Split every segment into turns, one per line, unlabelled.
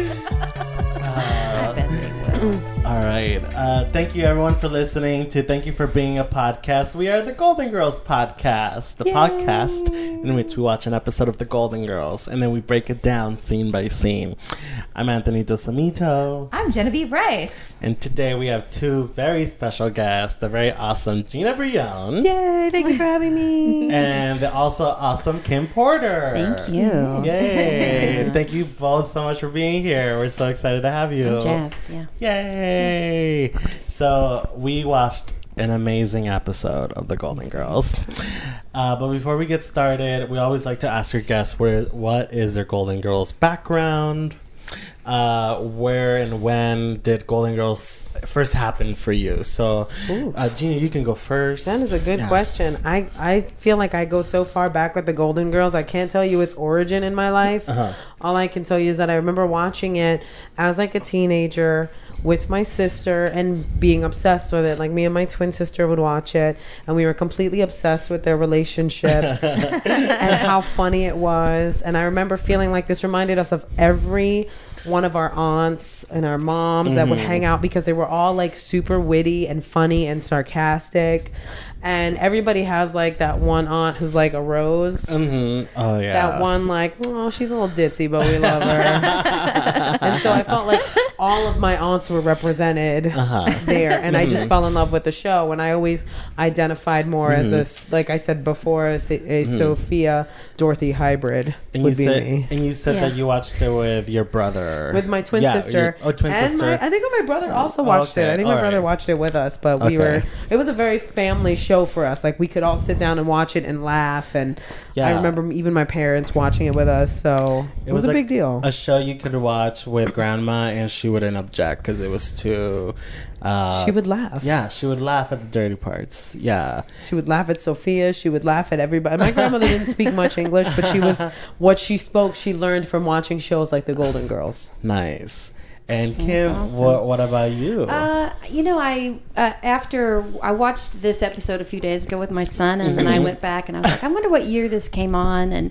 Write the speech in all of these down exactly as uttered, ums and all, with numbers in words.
I bet they will.
All right. Uh, thank you, everyone, for listening to Thank You for Being a Podcast. We are the Golden Girls Podcast, the Yay. podcast in which we watch an episode of The Golden Girls and then we break it down scene by scene. I'm Anthony Dosamito.
I'm Genevieve Rice.
And today we have two very special guests, the very awesome Gina Brillon.
Yay, thank you for having me.
And the also awesome Kim Porter.
Thank you.
Yay. Thank you both so much for being here. We're so excited to have you.
I'm jazzed, yeah.
Yay. So we watched an amazing episode of The Golden Girls. Uh, but before we get started, we always like to ask our guests where, what is their Golden Girls background? Uh, where and when did Golden Girls first happen for you? So, uh, Gina, you can go first.
That is a good yeah. question. I, I feel like I go so far back with the Golden Girls. I can't tell you its origin in my life. Uh-huh. All I can tell you is that I remember watching it as like a teenager with my sister and being obsessed with it. Like me and my twin sister would watch it and we were completely obsessed with their relationship and how funny it was. And I remember feeling like this reminded us of every one of our aunts and our moms mm-hmm. that would hang out because they were all like super witty and funny and sarcastic. And everybody has like that one aunt who's like a Rose.
Mm-hmm. Oh yeah.
That one like, oh, she's a little ditzy, but we love her. And so I felt like all of my aunts were represented uh-huh. there, and mm-hmm. I just fell in love with the show. And I always identified more mm-hmm. as a, like I said before, a, a mm-hmm. Sophia Dorothy hybrid
and
would
you
be
said,
me.
And you said yeah. that you watched it with your brother,
with my twin
yeah,
sister.
Your, oh, twin
and
sister.
My, I think my brother also watched
okay.
it. I think my
all
brother
right.
watched it with us, but we
okay.
were. It was a very family show for us. Like we could all sit down and watch it and laugh. And yeah. I remember even my parents watching it with us. So it, it was, was a
like
big deal.
A show you could watch with grandma, and she wouldn't object because it was too. Uh,
she would laugh.
Yeah, she would laugh at the dirty parts. Yeah,
she would laugh at Sophia. She would laugh at everybody. My grandmother didn't speak much English, but she was what she spoke. She learned from watching shows like The Golden Girls.
Nice. And Kim,
awesome.
what what about you?
Uh, you know, I uh, after I watched this episode a few days ago with my son, and then I went back and I was like, I wonder what year this came on, and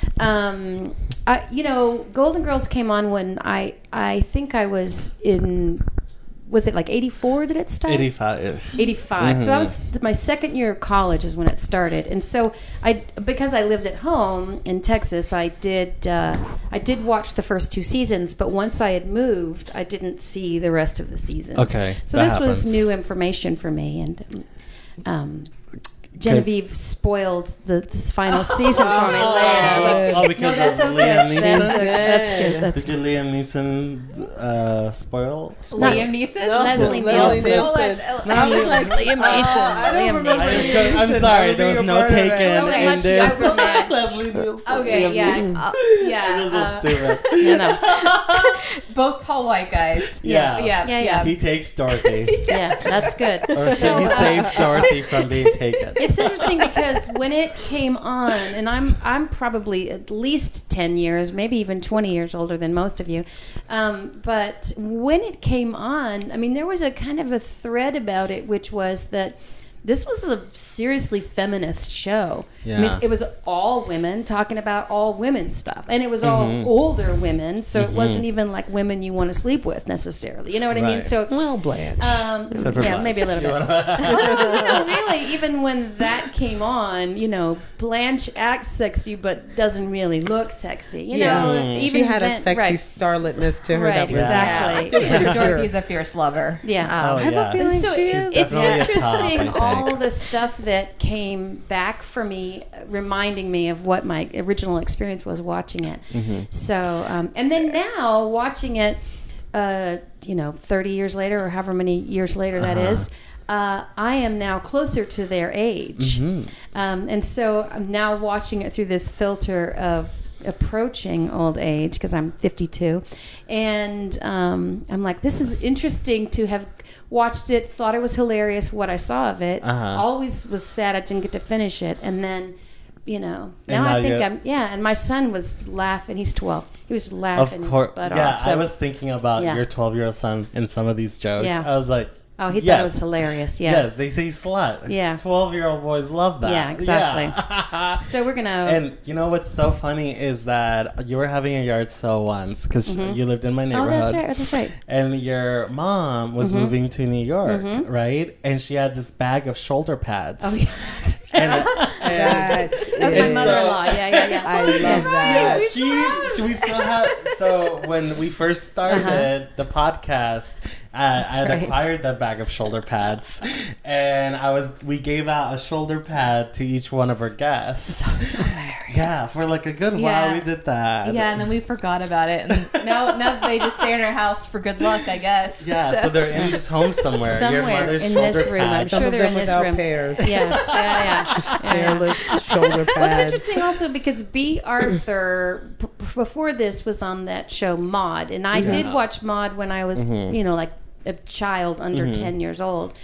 um, I, you know, Golden Girls came on when I I think I was in. Was it like eighty-four that it started?
eighty-five.
eighty-five. Mm-hmm. So I was my second year of college is when it started, and so I because I lived at home in Texas, I did uh, I did watch the first two seasons, but once I had moved, I didn't see the rest of the seasons.
Okay,
so this happens. was new information for me, and um, Genevieve spoiled the this final season for me later.
Oh, because
no, that's
of
okay.
Liam Neeson?
That's, okay. that's good. That's
Did you Liam Neeson uh, spoil? spoil?
Liam Neeson?
No,
Leslie
Nielsen.
Nielsen.
I was like Liam Neeson. Liam Neeson.
I'm sorry, there was no taken in this.
I was mad.
Leslie Nielsen.
Okay, yeah. Uh, yeah.
This is
uh,
stupid.
You know.
Both tall white guys.
Yeah.
Yeah, yeah.
yeah, yeah.
He takes Dorothy.
Yeah, that's good.
Or so he
uh,
saves Dorothy from being taken.
It's interesting because when it came on, and I'm I'm probably at least ten years, maybe even twenty years older than most of you, um, but when it came on, I mean, there was a kind of a thread about it, which was that this was a seriously feminist show.
Yeah.
I mean, it was all women talking about all women stuff. And it was all
mm-hmm.
older women, so
mm-hmm.
it wasn't even like women you want to sleep with necessarily. You know what
right.
I mean? So
well, Blanche.
Um,
Except for
yeah,
Blanche.
maybe a little bit. no, really, even when that came on, you know, Blanche acts sexy but doesn't really look sexy. You
yeah.
know,
Mm.
even
she had
then,
a sexy
right.
starletness to her.
Right,
that was
exactly.
Yeah. Yeah. Dorothy's a fierce lover.
Yeah.
Um,
Oh,
I have
yeah.
a feeling
So
she
it's,
is.
it's
definitely a top, I
interesting
think.
all the stuff that came back for me, uh, reminding me of what my original experience was watching it.
Mm-hmm.
So, um, and then now watching it, uh, you know, thirty years later or however many years later that
Uh-huh.
is, uh, I am now closer to their age.
Mm-hmm.
Um, and so I'm now watching it through this filter of approaching old age because I'm fifty-two, and um, I'm like, this is interesting to have watched it, thought it was hilarious what I saw of it,
Uh-huh.
always was sad I didn't get to finish it, and then you know now,
And now
I think
you're-
I'm yeah and my son was laughing, he's twelve, he was laughing
Of course.
his butt
Yeah,
off. So,
I was thinking about
Yeah.
your twelve-year-old son in some of these jokes.
Yeah.
I was like,
Oh, he thought
Yes.
it was hilarious. Yeah.
Yes, they say slut.
Yeah.
twelve-year-old boys love that.
Yeah, exactly.
Yeah.
So we're gonna.
And you know what's so funny is that you were having a yard sale once because you lived in my
oh,
neighborhood.
that's right. That's right.
And your mom was moving to New York, right? And she had this bag of shoulder pads.
Oh yeah.
And, and
That
That was my
And so-
mother-in-law. Yeah, yeah, yeah.
I love that.
Yeah, she, we still have. So when we first started the podcast, uh, I had
right.
acquired that bag of shoulder pads, and I was we gave out a shoulder pad to each one of our guests. Yeah, for like a good while
Yeah.
we did that.
Yeah, and then we forgot about it. And now, now they just stay in our house for good luck, I guess.
Yeah, so they're in this home somewhere. Your
Somewhere
mother's
in this
shoulder
room. I'm
pads.
Some
sure
of
they're
them
in this
without
room.
pairs.
Yeah, yeah, yeah.
Just
Yeah, yeah.
hairless shoulder pads.
Well, it's interesting also because B. Arthur b- before this was on that show Maude, and I did watch Maude when I was, you know, like a child under ten years old,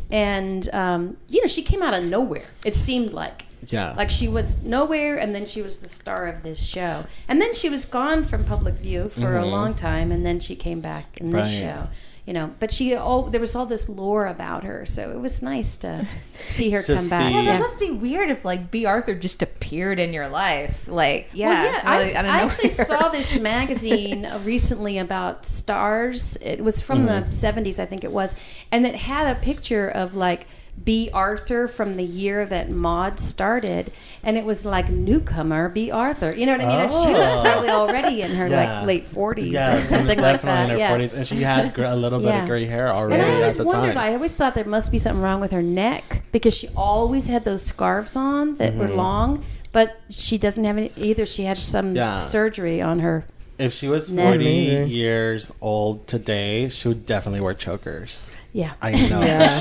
and um, you know, she came out of nowhere. It seemed like.
Yeah.
Like she was nowhere, and then she was the star of this show, and then she was gone from public view for a long time, and then she came back in this
Right.
show. You know, but she all there was all this lore about her, so it was nice to see her
To
come back.
see-
Yeah,
Yeah.
that must be weird if like B. Arthur just appeared in your life. Like, yeah,
Well, yeah,
really
I,
out of
I actually
nowhere.
saw this magazine uh, recently about stars. It was from the seventies, I think it was, and it had a picture of like B. Arthur from the year that Maude started, and it was like newcomer B. Arthur. You know what I mean? And she was
Oh.
probably already in her
Yeah.
like late forties
Yeah,
or something like
definitely
that.
in her
yeah.
forties, and she had gr- a little bit
Yeah.
of gray hair
And
already
I always
at the
wondered,
time.
I always thought there must be something wrong with her neck because she always had those scarves on that were long, but she doesn't have any either. She had some
Yeah.
surgery on her.
If she was
Neck.
forty
Maybe.
years old today, she would definitely wear chokers.
Yeah.
I know
Yeah.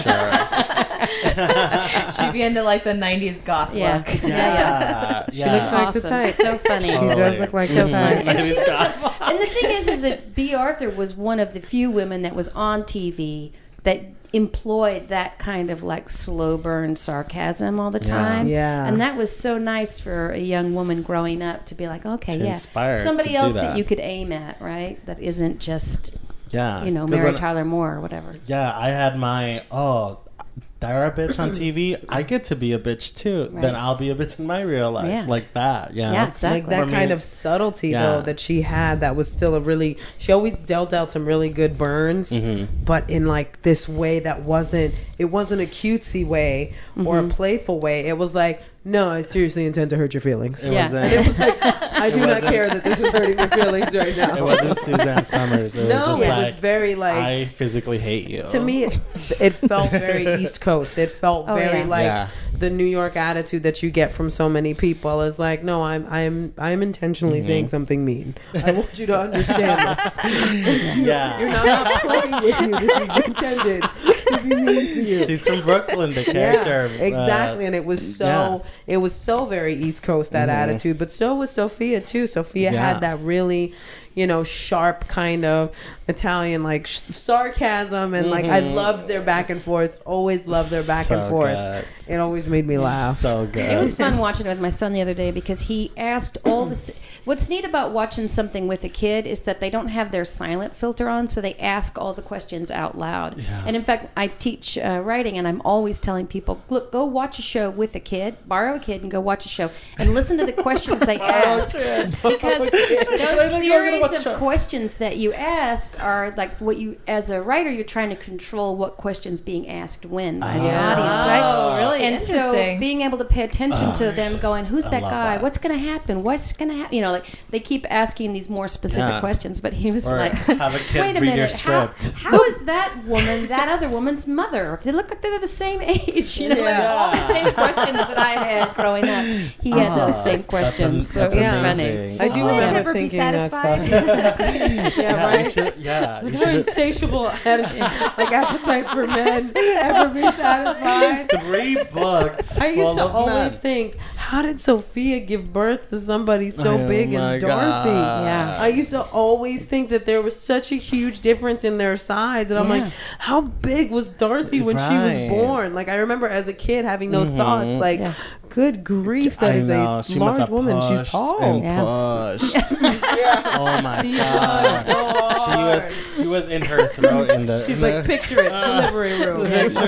for sure.
She'd be into like the nineties goth
Yeah.
look.
Yeah, yeah.
Yeah,
She
yeah.
looks like the
Awesome.
type.
So funny.
She
Totally.
does look like
So
the type.
funny. And, she
Nineties
was
goth.
the, and the thing is, is that B. Arthur was one of the few women that was on T V that employed that kind of like slow burn sarcasm all the time.
Yeah.
And that was so nice for a young woman growing up to be like, okay,
To
yeah,
inspire,
somebody
to do
else that.
that.
you could aim at, right? That isn't just,
Yeah.
you know,
'Cause
Mary
when-
Tyler Moore or whatever.
Yeah, I had my, oh, they're a bitch on T V. I get to be a bitch too.
Right.
Then I'll be a bitch in my real life.
Yeah.
Like that. Yeah.
Yeah, exactly.
Like that
For me-
kind of subtlety
Yeah.
though that she had that was still a really she always dealt out some really good burns but in like this way that wasn't it wasn't a cutesy way or a playful way. It was like, no, I seriously intend to hurt your feelings.
It
Yeah.
wasn't,
And it was like, I do not
wasn't-
care that this is hurting your feelings right now.
it wasn't Suzanne Summers. It was
No,
just
it
like,
was very like
I physically hate you.
to me it, it felt very East Coast. It felt
Oh,
very
yeah.
like
Yeah.
the New York attitude that you get from so many people is like, no, I'm I'm I'm intentionally
Mm-hmm.
saying something mean. I want you to understand this.
yeah.
You're not, not playing with you. This is intended to be mean to you.
She's from Brooklyn, the character.
Yeah, exactly,
uh,
and it was so
yeah. Mm-hmm.
it was so very East Coast that attitude, but so was Sophia too. Sophia
Yeah.
had that really, you know, sharp kind of Italian like sh- sarcasm, and like I loved their back and forth. Always loved their back and
So
forth.
good.
It always made me laugh.
So good.
It was fun watching it with my son the other day because he asked all the. What's neat about watching something with a kid is that they don't have their silent filter on, so they ask all the questions out loud. And in fact, I teach uh, writing, and I'm always telling people, look, go watch a show with a kid, borrow a kid, and go watch a show, and listen to the questions they ask, because those series of questions that you ask are like what you, as a writer, you're trying to control what questions being asked when by the
Yeah.
audience, right?
Oh, really
And so
interesting.
being able to pay attention to them going, who's that
love
guy?
that.
What's going to happen? What's going to happen? You know, like they keep asking these more specific
Yeah.
questions, but he was
Or
like,
have a kid
wait a
read your
minute, how,
script.
how is that woman that other woman's mother? They look like they're the same age. You know, like
Yeah.
all the same questions that I had growing up. He had
Oh,
those same
that's
questions.
am-
so
that's
it was
amazing.
funny.
I do
Will I
remember
ever be
thinking that
satisfied?
yeah,
Yeah,
right.
you should, yeah, you
Look how
should.
insatiable atti- like appetite for men ever be satisfied.
Three books.
I used
full
to
of
always
men.
think, how did Sophia give birth to somebody so
Oh
big
my
as Dorothy?
God.
Yeah.
I used to always think that there was such a huge difference in their size, and I'm
Yeah.
like, how big was Dorothy when she was
Right.
born? Like I remember as a kid having those thoughts, like,
Yeah.
good grief, that
I
is
know.
a
She must
large
have
woman. She's
pushed
tall.
and
Yeah.
pushed.
Yeah.
Oh my
She
god.
was so
She he was she was in her throat in the.
She's
in
like,
the,
picture it, delivery room.
Picture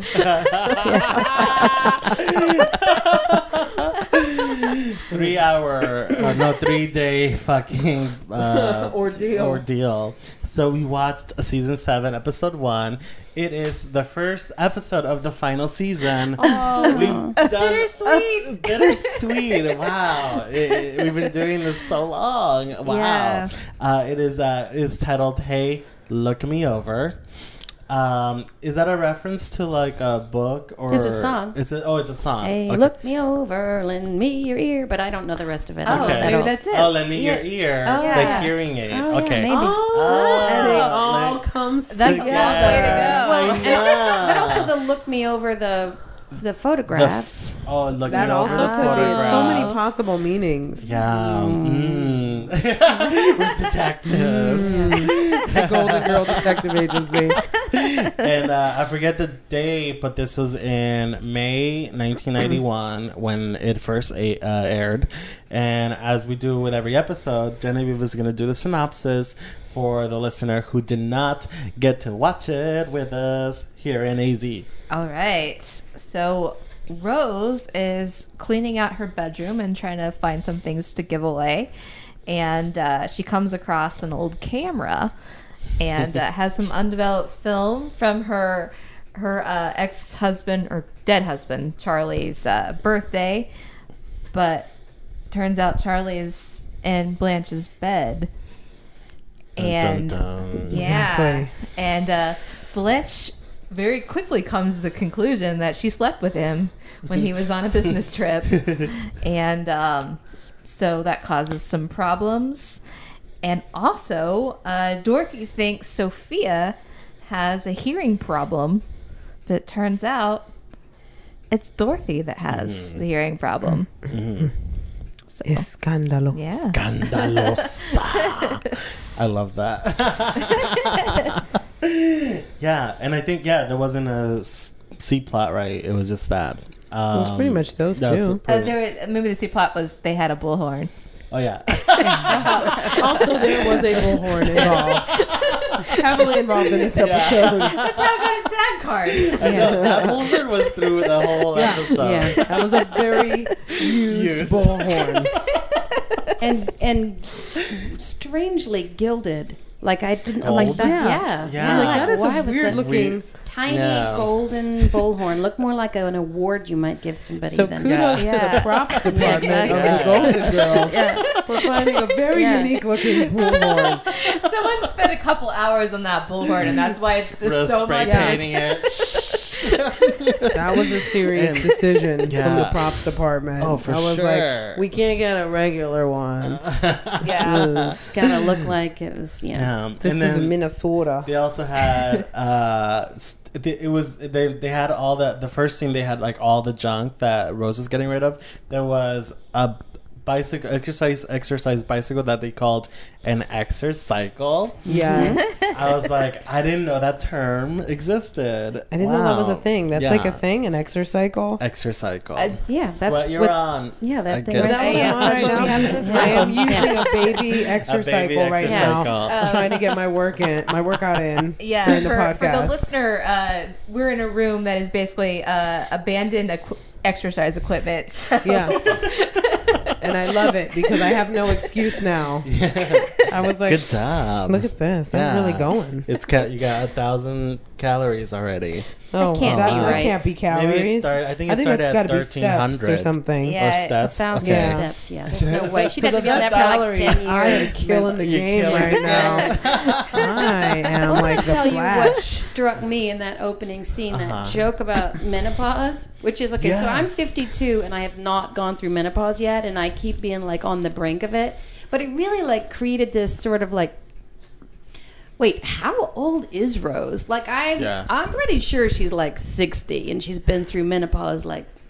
it. Three hour, uh, no, three day fucking uh,
Ordeal.
Ordeal. So we watched season seven, episode one. It is the first episode of the final season.
Oh,
We've done
bittersweet.
bittersweet. Wow, It- it- we've been doing this so long. Wow.
Yeah.
Uh, it is. Uh, it's titled "Hey, Look Me Over." Um, is that a reference to like a book or
It's a song.
It's a, oh, it's a song.
Hey,
Okay.
look me over, lend me your ear, but I don't know the rest of it.
Oh,
Okay.
maybe that's it.
Oh, lend me
Yeah.
your ear.
Oh,
The
yeah.
hearing aid.
Oh, yeah,
okay.
maybe.
Oh, and it
Oh,
all
like-
comes
That's a long
together.
way to go.
Well,
I
and-
know.
but also the look me over the the
The f-
photographs.
oh, look
That
me
also
over the
could be
photographs.
so many possible meanings.
Yeah. Mm. We're detectives.
The Golden Girl Detective Agency.
And uh, I forget the date, but this was in May nineteen ninety-one when it first a- uh, aired. And as we do with every episode, Genevieve is going to do the synopsis for the listener who did not get to watch it with us here in A Z.
All right. So Rose is cleaning out her bedroom and trying to find some things to give away. And uh, she comes across an old camera and uh, has some undeveloped film from her her uh, ex-husband or dead husband, Charlie's uh, birthday. But turns out Charlie is in Blanche's bed.
Dun,
And
dun, dun.
yeah.
Exactly.
And uh, Blanche very quickly comes to the conclusion that she slept with him when he was on a business trip. And um, so that causes some problems. And also, uh, Dorothy thinks Sophia has a hearing problem, but it turns out it's Dorothy that has the hearing problem. So,
Escándalo.
yeah.
Scandalosa. I love that. Yeah, and I think yeah, there wasn't a s- C plot, right? It was just that. Um,
It was pretty much those
that was
two.
Uh,
pretty-
there, maybe the C plot was they had a bullhorn.
oh yeah.
Also, there was a bullhorn involved. Heavily involved in this episode.
That's how I got its SAG card.
I know, that bullhorn was through the whole
Yeah.
episode.
Yeah.
That was a very used,
Used.
bullhorn.
and and s- strangely gilded. Like I didn't I'm like
Gold?
that.
Yeah.
Yeah,
Yeah.
I'm
Like, that is
why
a
was
weird
that
looking.
tiny
Yeah.
golden bullhorn. Looked more like an award you might give somebody.
So
than
kudos to
Yeah.
the props department
exactly.
of the Golden Girls
Yeah.
for finding a very
Yeah.
unique looking bullhorn.
Someone spent a couple hours on that bullhorn, and that's why it's
Spray,
just so
spray
much.
painting it.
That was a serious
And-
decision from the
Yeah.
props department.
Oh, for
I was
sure.
like, we can't get a regular one.
Yeah.
This
Gotta look like it was. Yeah.
Yeah.
This
and
is
then
Minnesota.
they also had uh st- th- it was they they had all the the first scene they had like all the junk that Rose was getting rid of. There was a bicycle exercise exercise bicycle that they called an exercycle.
Yes.
I was like, I didn't know that term existed.
I didn't know that was a
Wow.
thing. That's
Yeah.
like a thing, an exercycle.
Exercycle.
I-
Yeah,
That's
that's
what you're
what-
on.
Yeah,
I
that thing.
guess.
Is that what
Yeah,
I'm on
that's
right
what we
now?
have in this
I am
room.
using a baby exercycle right
exercycle.
now,
Uh,
trying to get my work in, my workout in
Yeah,
during the
for,
podcast.
for the listener, uh, we're in a room that is basically uh, abandoned equi- exercise equipment. So.
Yes. And I love it because I have no excuse now.
Yeah.
I was like,
Good job.
look at this. I'm
Yeah.
really going.
It's ca- you got a thousand calories already.
Oh,
can't
is that,
be
that
right.
can't be calories.
Maybe it started. I think it
I think
started
it's
at
gotta be
thirteen
steps or
hundred
something.
Yeah.
or
A
steps.
thousand
Okay.
Yeah.
steps. Yeah, there's no way she'd have
Because
to
of
be on
that
there for like
calories,
ten
I am
years.
killing the
You're
game
killing
right
it.
now. I am
I
like
want
the
to tell you what
Flash.
struck me in that opening scene,
Uh-huh.
that joke about menopause, which is okay. So I'm
Yes.
fifty-two and I have not gone through menopause yet, and I keep being like on the brink of it. But it really like created this sort of like, wait, how old is Rose? Like I,
Yeah.
I'm pretty sure she's like sixty, and she's been through menopause like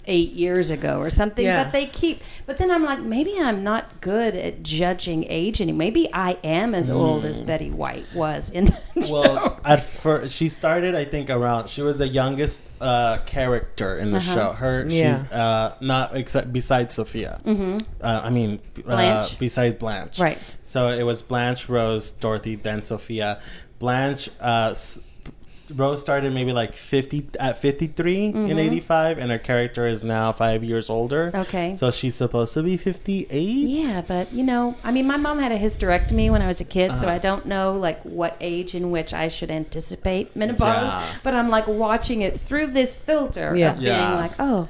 eight years ago or something.
Yeah.
But they keep. But then I'm like, maybe I'm not good at judging age anymore. Maybe I am as old as Betty White was in the show.
Well, at first she started, I think, around. She was the youngest uh, character in the
Uh-huh.
show. Her,
Yeah.
she's uh, not except besides Sophia.
Mm-hmm.
Uh, I mean,
Blanche.
Uh, besides Blanche.
Right.
So it was Blanche, Rose, Dorothy, then Sophia. Blanche, uh, s- Rose started maybe like fifty at fifty-three
Mm-hmm.
in eighty-five, and her character is now five years older.
Okay.
So she's supposed to be fifty-eight.
Yeah, but you know, I mean, my mom had a hysterectomy when I was a kid, so
Uh-huh.
I don't know like what age in which I should anticipate menopause.
Yeah.
But I'm like watching it through this filter
Yeah.
of being
Yeah.
like, oh,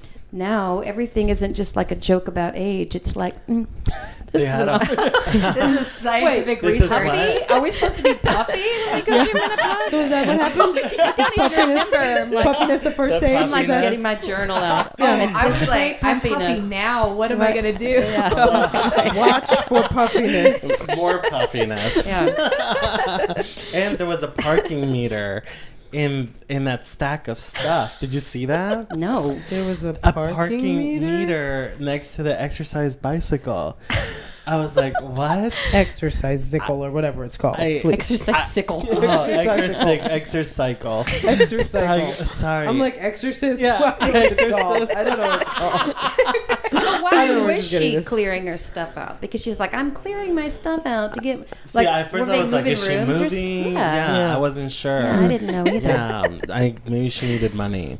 now everything isn't just like a joke about age. It's like, mm, this
They
is
had
an
a-
This is scientific
This is
research.
what?
puffy. Are we supposed to be puffy when we go through menopause?
So is that what happens?
I don't even remember. I'm like,
Puffiness the first
The
stage?
I'm
Is
like
that-
getting my journal out.
Oh,
Oh,
I was like, I'm puffy
puffiness.
now. What am I
Right.
gonna do?
Yeah.
Watch for puffiness.
More puffiness.
Yeah.
And there was a parking meter in in that stack of stuff. Did you see that?
No.
There was a
A
parking,
parking,
meter?
meter? next to the exercise bicycle. I was like, what?
Exercise sickle or whatever it's called.
I-
Please.
Exercise sickle.
Oh, exercise, exercycle.
Exercycle.
Sorry.
I'm like exorcist.
Yeah,
What is it called?
exorcist.
I don't know what it's called.
But
I
why
don't know where
was
she's getting
she
this.
clearing her stuff out? Because she's like, I'm clearing my stuff out to get.
See,
Like,
at first
were
I
they
was like,
moving
is she
rooms or s-
moving?
yeah.
Yeah,
Yeah.
I wasn't sure.
Yeah, I didn't know either.
Yeah, I maybe she needed money.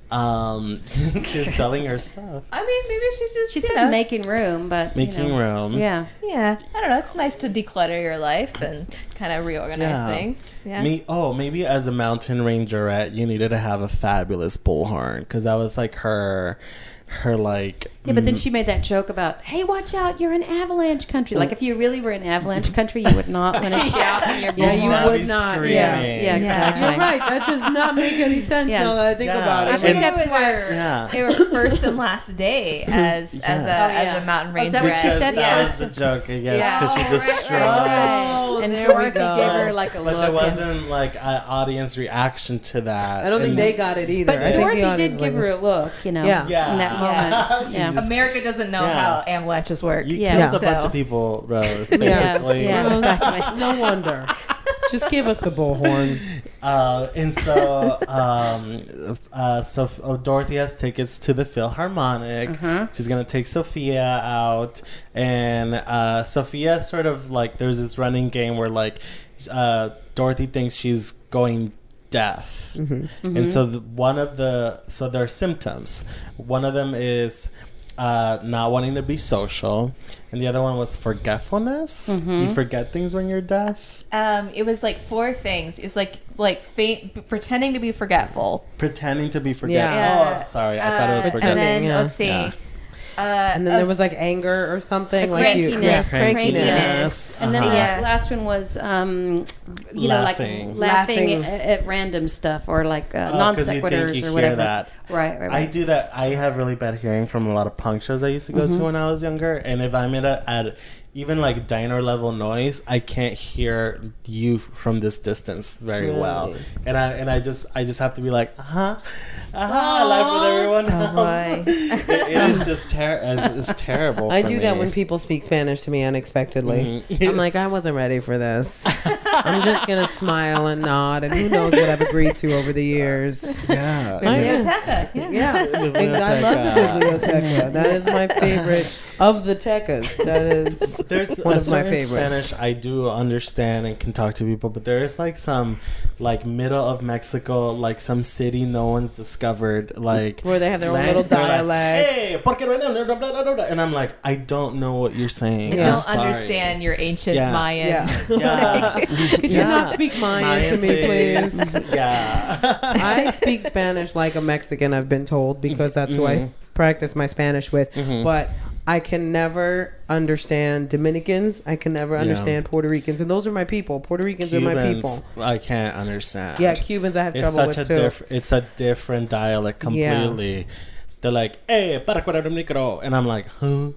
Um, she's selling her stuff,
I mean, maybe she just
She
you
said
know,
making room, but you
making
know.
room.
Yeah.
Yeah, I don't know. It's nice to declutter your life and kind of reorganize
Yeah.
things. Yeah.
Me, oh, maybe as a mountain rangerette, you needed to have a fabulous bullhorn because that was like her, her like.
Yeah, but then
mm,
she made that joke about, hey, watch out, you're in avalanche country. Like, if you really were in avalanche country, you would not want to shout in your
Yeah, you
bullhorn.
I'd
would
be
not,
screaming.
Yeah, yeah, exactly.
You're right. That does not make any sense
Yeah.
now that I think
Yeah.
about
I
it.
think
And-
that was
That's where-
her,
Yeah.
they were first and last day as as a
Yeah.
Oh, yeah.
as a mountain
Oh,
ranger.
is that what she
Because
said?
that
Yeah.
was the joke, I guess,
Yeah.
because she
Oh,
just
right,
strode.
right.
Oh,
And
there we
Dorothy
go.
gave her like a
But
look.
there
and-
wasn't like an audience reaction to that.
I don't think
And-
they got it either.
But
I think
Dorothy
the
did
audience
give
like
her a
this.
look, you know,
Yeah.
Yeah.
in that moment.
She
Yeah.
just-
America doesn't know
Yeah.
how avalanches work.
You
Yeah.
killed a
So-
bunch of people, Rose.
Yeah.
Basically.
Yeah,
Well,
exactly.
No wonder. Just give us the bullhorn.
Uh, and so, um, uh, so oh, Dorothy has tickets to the Philharmonic.
Uh-huh.
She's gonna take Sophia out, and uh, Sophia sort of like there's this running game where like uh, Dorothy thinks she's going deaf,
Mm-hmm.
and so the, one of the so there are symptoms. One of them is. Uh, not wanting to be social, and the other one was forgetfulness.
Mm-hmm.
You forget things when you're deaf.
Um, it was like four things. It's like like faint, pretending to be forgetful.
Pretending to be forgetful.
Yeah.
Oh, I'm sorry. I thought it was
Uh,
forgetful.
And then
yeah.
let's see.
Yeah.
Uh,
And then there was like anger or something.
A
like you,
crankiness.
yeah,
Crankiness.
crankiness.
And then
Uh-huh.
the
Yeah.
last one was, um, you know,
Laughing.
like laughing,
Laughing.
At, at random stuff or like uh,
Oh,
non
'cause you think
sequiturs
you
or
hear
whatever.
that.
Right, right,
I
right.
do that. I have really bad hearing from a lot of punk shows I used to go
Mm-hmm.
to when I was younger. And if I'm at a, at even like diner level noise, I can't hear you from this distance very
Really?
well. And I and I just I just have to be like, uh huh, uh huh, live with everyone
Oh,
else.
boy.
it, it is just ter- it's, it's terrible.
I
for
do that
me.
when people speak Spanish to me unexpectedly.
Mhm.
I'm like, I wasn't ready for this. I'm just gonna smile and nod, and who knows what I've agreed to over the years.
Yeah.
I know.
Biblioteca. Yeah.
Yeah, and I love the biblioteca. That is my favorite of the tecas. That is
There's
one
a
of my
certain
favorites.
Spanish I do understand and can talk to people, but there is like some like middle of Mexico, like some city no one's discovered, like
Where they have their own
lang-
little
they're like,
dialect.
hey, ¿por qué no hay- blah, blah, blah, blah, blah," and I'm like, I don't know what you're saying.
I
Yeah.
I'm
don't
sorry.
understand your ancient
Yeah.
Mayan.
Yeah.
Yeah.
Could you
Yeah.
not speak Mayan, to me, please?
Yeah.
I speak Spanish like a Mexican, I've been told, because that's who I
Mhm.
practice my Spanish with.
Mhm.
But I can never understand Dominicans. I can never
Yeah.
understand Puerto Ricans. And those are my people. Puerto Ricans are my people.
Cubans, I can't understand.
Yeah, Cubans I have
It's
trouble
such
with
a
too.
diff- It's a different dialect
Yeah.
completely. They're like, "Hey, para cuadrar un micro," and I'm like, "Huh."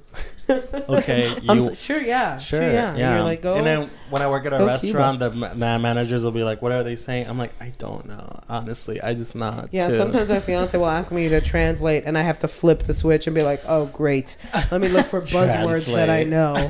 Okay,
I'm
you-
so, sure, yeah,
Sure,
sure, yeah.
yeah.
And you're like, go.
and then when I work at a
go
restaurant, the ma- ma- managers will be like, "What are they saying?" I'm like, "I don't know. Honestly, I just not."
yeah,
too."
sometimes my fiance will ask me to translate, and I have to flip the switch and be like, "Oh, great! Let me look for buzzwords that I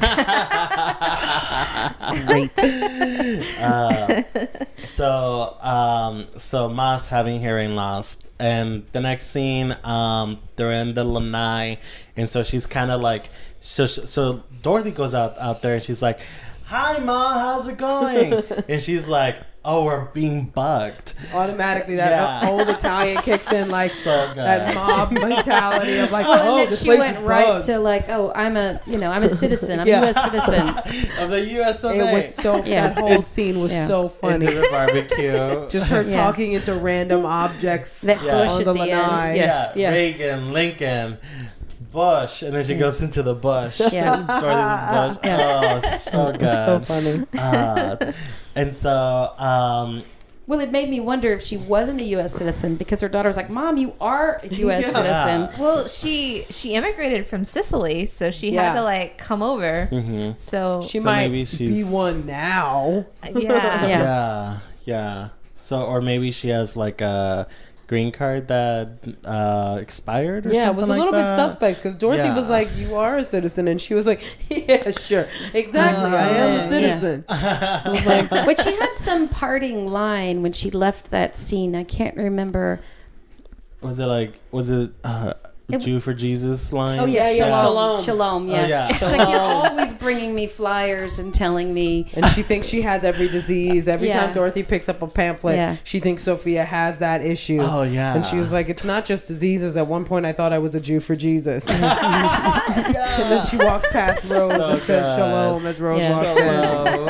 know." Great.
Uh, so, um, so Ma's having hearing loss, and the next scene, um, they're in the lanai, and so she's kind of like, so so Dorothy goes out out there, and she's like, "Hi, Ma, how's it going?" And she's like, "Oh, we're being bugged."
Automatically, that
Yeah.
old Italian kicks in, like
So good.
that mob mentality of like,
Well,
"Oh,
and then
this
she
place
went
is
right
bugged."
to like, oh, I'm a, you know, I'm a citizen. I'm
Yeah.
a U S citizen.
Of the U S of A.
It was so.
Yeah.
That whole scene was
Yeah.
so funny.
Into the barbecue.
Just her
Yeah.
talking into random objects.
That
Yeah.
bush
On
at
the
the,
lanai.
end.
yeah,
Yeah, yeah.
Reagan, Lincoln, Bush, and then she goes into the bush.
Yeah.
Dorothy's bush.
Yeah.
Oh, so good.
So funny.
Uh, and so, um,
Well, it made me wonder if she wasn't a U S citizen because her daughter's like, "Mom, you are a U S
Yeah.
citizen."
Well, she she immigrated from Sicily, so she
Yeah.
had to like come over.
mhm.
So
She
So
might
maybe
be
she's-
one now.
yeah.
Yeah.
yeah, yeah. So, or maybe she has like a green card that uh, expired. Or
Yeah, it
something
was a
like
little
that.
bit suspect because Dorothy
Yeah.
was like, "You are a citizen," and she was like, "Yeah, sure, exactly, I am
Yeah.
a citizen."
I was like, but she had some parting line when she left that scene. I can't remember.
Was it like? Was it uh,
It-
Jew for Jesus line?
Oh yeah,
Yeah, yeah,
shalom,
shalom.
shalom.
Oh,
Yeah,
yeah.
She's like, "You're always bringing me flyers and telling me."
And she thinks she has every disease. Every
Yeah.
time Dorothy picks up a pamphlet,
Yeah.
she thinks Sophia has that issue.
Oh yeah.
And she was like, "It's not just diseases. At one point, I thought I was a Jew for Jesus." And then she walks past Rose
So
and says
good.
"Shalom" as Rose
Yeah.
walks in.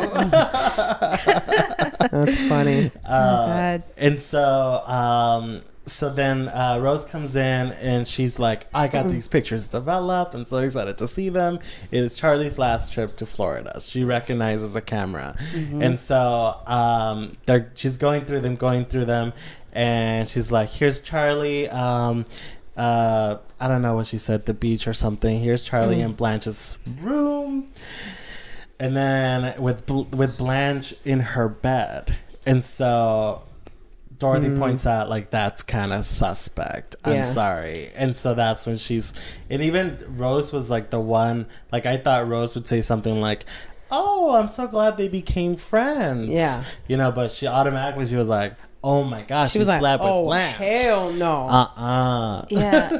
Shalom.
That's funny.
Uh,
God.
and so, um, so then uh, Rose comes in and she's like, "I got these pictures developed. I'm so excited to see them. It is Charlie's last trip to Florida." She recognizes the camera, and so um, they're she's going through them, going through them, and she's like, "Here's Charlie." Um, uh, I don't know what she said, the beach or something. Here's Charlie in Blanche's room. And then with Bl- with Blanche in her bed, and so Dorothy
Mm.
points out like that's kind of suspect. I'm
Yeah.
sorry, and so that's when she's, and even Rose was like the one. Like I thought Rose would say something like, "Oh, I'm so glad they became friends."
Yeah.
you know, but she automatically she was like, "Oh my gosh,
She was like,
slept with
"Oh
Blanche."
hell no!"
Uh uh
Yeah.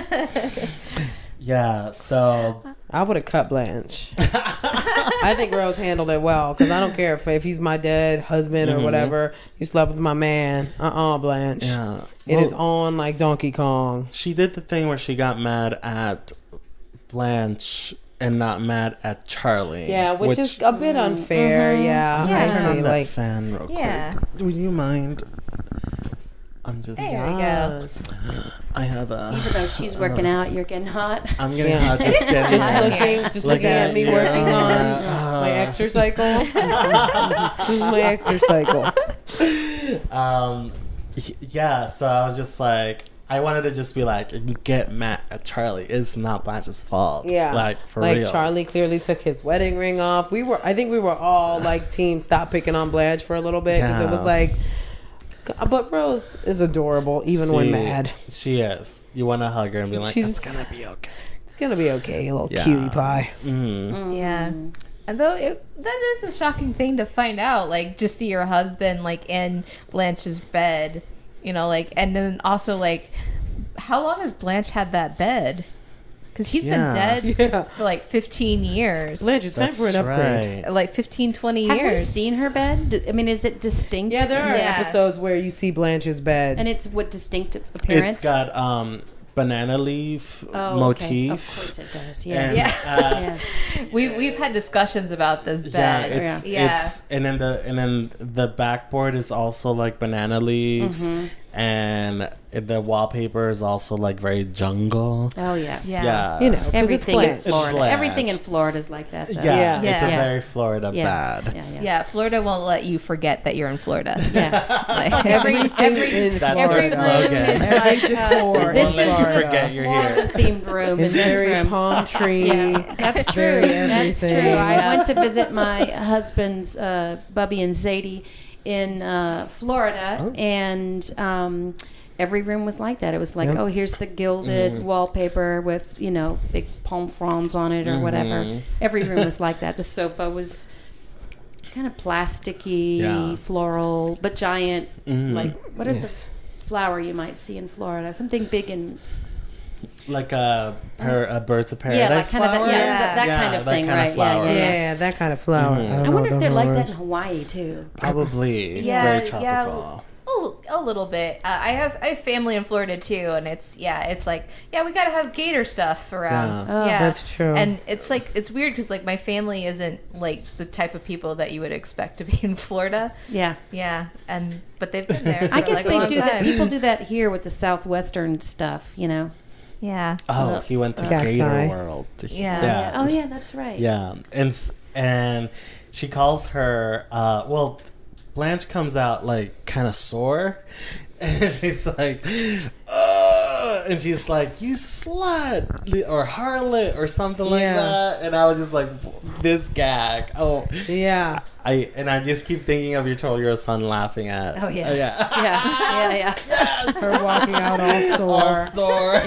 Yeah. So
I would have cut Blanche. I think Rose handled it well because I don't care if if he's my dead husband or
Mhm.
whatever. You slept with my man. Uh uh Blanche.
yeah,
It
Well,
is on like Donkey Kong.
She did the thing where she got mad at Blanche and not mad at Charlie.
Yeah, which, is a bit unfair. Yeah,
Yeah.
I
Turn
see.
on that
Like,
fan real
Yeah.
quick. Would you mind? I'm just.
There we go.
yes.
I have a.
Even though she's working out, you're getting hot.
I'm getting
Yeah.
hot just standing
Just
there.
looking, just
Looking
looking at
at
me
you.
working on
Uh,
my exercycle. This is my exercycle.
Um, y- yeah. So I was just like, I wanted to just be like, get mad at Charlie. It's not Blanche's fault.
Yeah,
Like for
like
real.
Charlie clearly took his wedding ring off. We were, I think, we were all like team stop picking on Blanche for a little bit because it was
Yeah.
like. But Rose is adorable even when
She-
then
She is. You want to hug her and be like,
She's-
it's gonna be okay.
It's gonna be okay, a little
Yeah.
cutie pie.
Mm.
Yeah. And though it, that is a shocking thing to find out, like just see your husband like in Blanche's bed, you know, like, and then also like, how long has Blanche had that bed? Because he's
Yeah.
been dead
Yeah,
for like fifteen years,
Blanche, it's time
That's
for an upgrade.
right.
like fifteen, twenty
Have we
years.
seen her bed? D- I mean, is it distinct?
Yeah, there are
Yeah.
episodes where you see Blanche's bed.
And it's what distinct appearance?
It's got um banana leaf
Oh,
motif.
okay. Of course it does. Yeah.
And,
Yeah.
uh,
Yeah.
we we've had discussions about this
yeah,
bed.
it's
Yeah.
it's and then the and then the backboard is also like banana leaves,
Mm-hmm.
and the wallpaper is also like very jungle.
Oh yeah.
Yeah.
Yeah.
You know, 'cause it's
Everything in
Blanche.
It's
Florida.
Blanche.
Everything in Florida is like that. Though.
Yeah,
Yeah.
it's
Yeah.
a
Yeah.
very Florida
Yeah.
bad.
Yeah. Yeah.
Yeah, Florida won't let you forget that you're in Florida.
Yeah.
Like,
every
Everything
every
in
That's
every
our
Florida.
room
slogan.
is
Every
like
decor
uh,
in
this
Won't let
is
you
the
forget you're
Florida
here.
themed room
It's
in this
very
room.
palm tree.
Yeah, that's true.
very
That's true.
everything.
I
Yeah.
went to visit my husband's uh, Bubby and Zadie in uh, Florida,
Oh.
and um, every room was like that. It was like,
Yep.
oh, here's the gilded
Mhm.
wallpaper with, you know, big palm fronds on it or whatever.
Mhm.
Every room was like that. The sofa was kind of plasticky,
Yeah.
floral, but giant.
Mhm.
Like, what is
Yes.
the flower you might see in Florida? Something big and
Like a, par- a birds of paradise
yeah, like kind of
flower?
that, yeah,
Yeah.
that, that
Yeah,
kind of
that
thing,
kind of
right?
flower.
Yeah,
Yeah,
yeah, yeah.
that kind of flower.
Mhm.
I, don't
I wonder
know
if they're
the
like that
words.
in Hawaii too.
Probably.
Yeah,
Very
yeah.
tropical.
Oh, a little bit. Uh, I have I have family in Florida too, and it's yeah, it's like yeah, we gotta have gator stuff around.
Yeah.
Oh.
Yeah,
That's true.
And it's like it's weird because like my family isn't like the type of people that you would expect to be in Florida.
Yeah.
Yeah, and but they've been there. For
I guess
like a
they
long
do that.
time.
People do that here with the southwestern stuff, you know.
Yeah.
Oh, he went to
Cacti.
Gator World.
Yeah.
Yeah.
Oh yeah, that's right.
Yeah, and s- and she calls her. Uh, well, Blanche comes out like kind of sore, and she's like, uh, and she's like, "You slut," or harlot, or something like
Yeah.
that. And I was just like, this gag. Oh,
Yeah.
I and I just keep thinking of your twelve-year-old son laughing at.
Oh yeah.
yeah,
Yeah. Yeah. Yeah.
Yes.
Her walking out all sore.
All sore.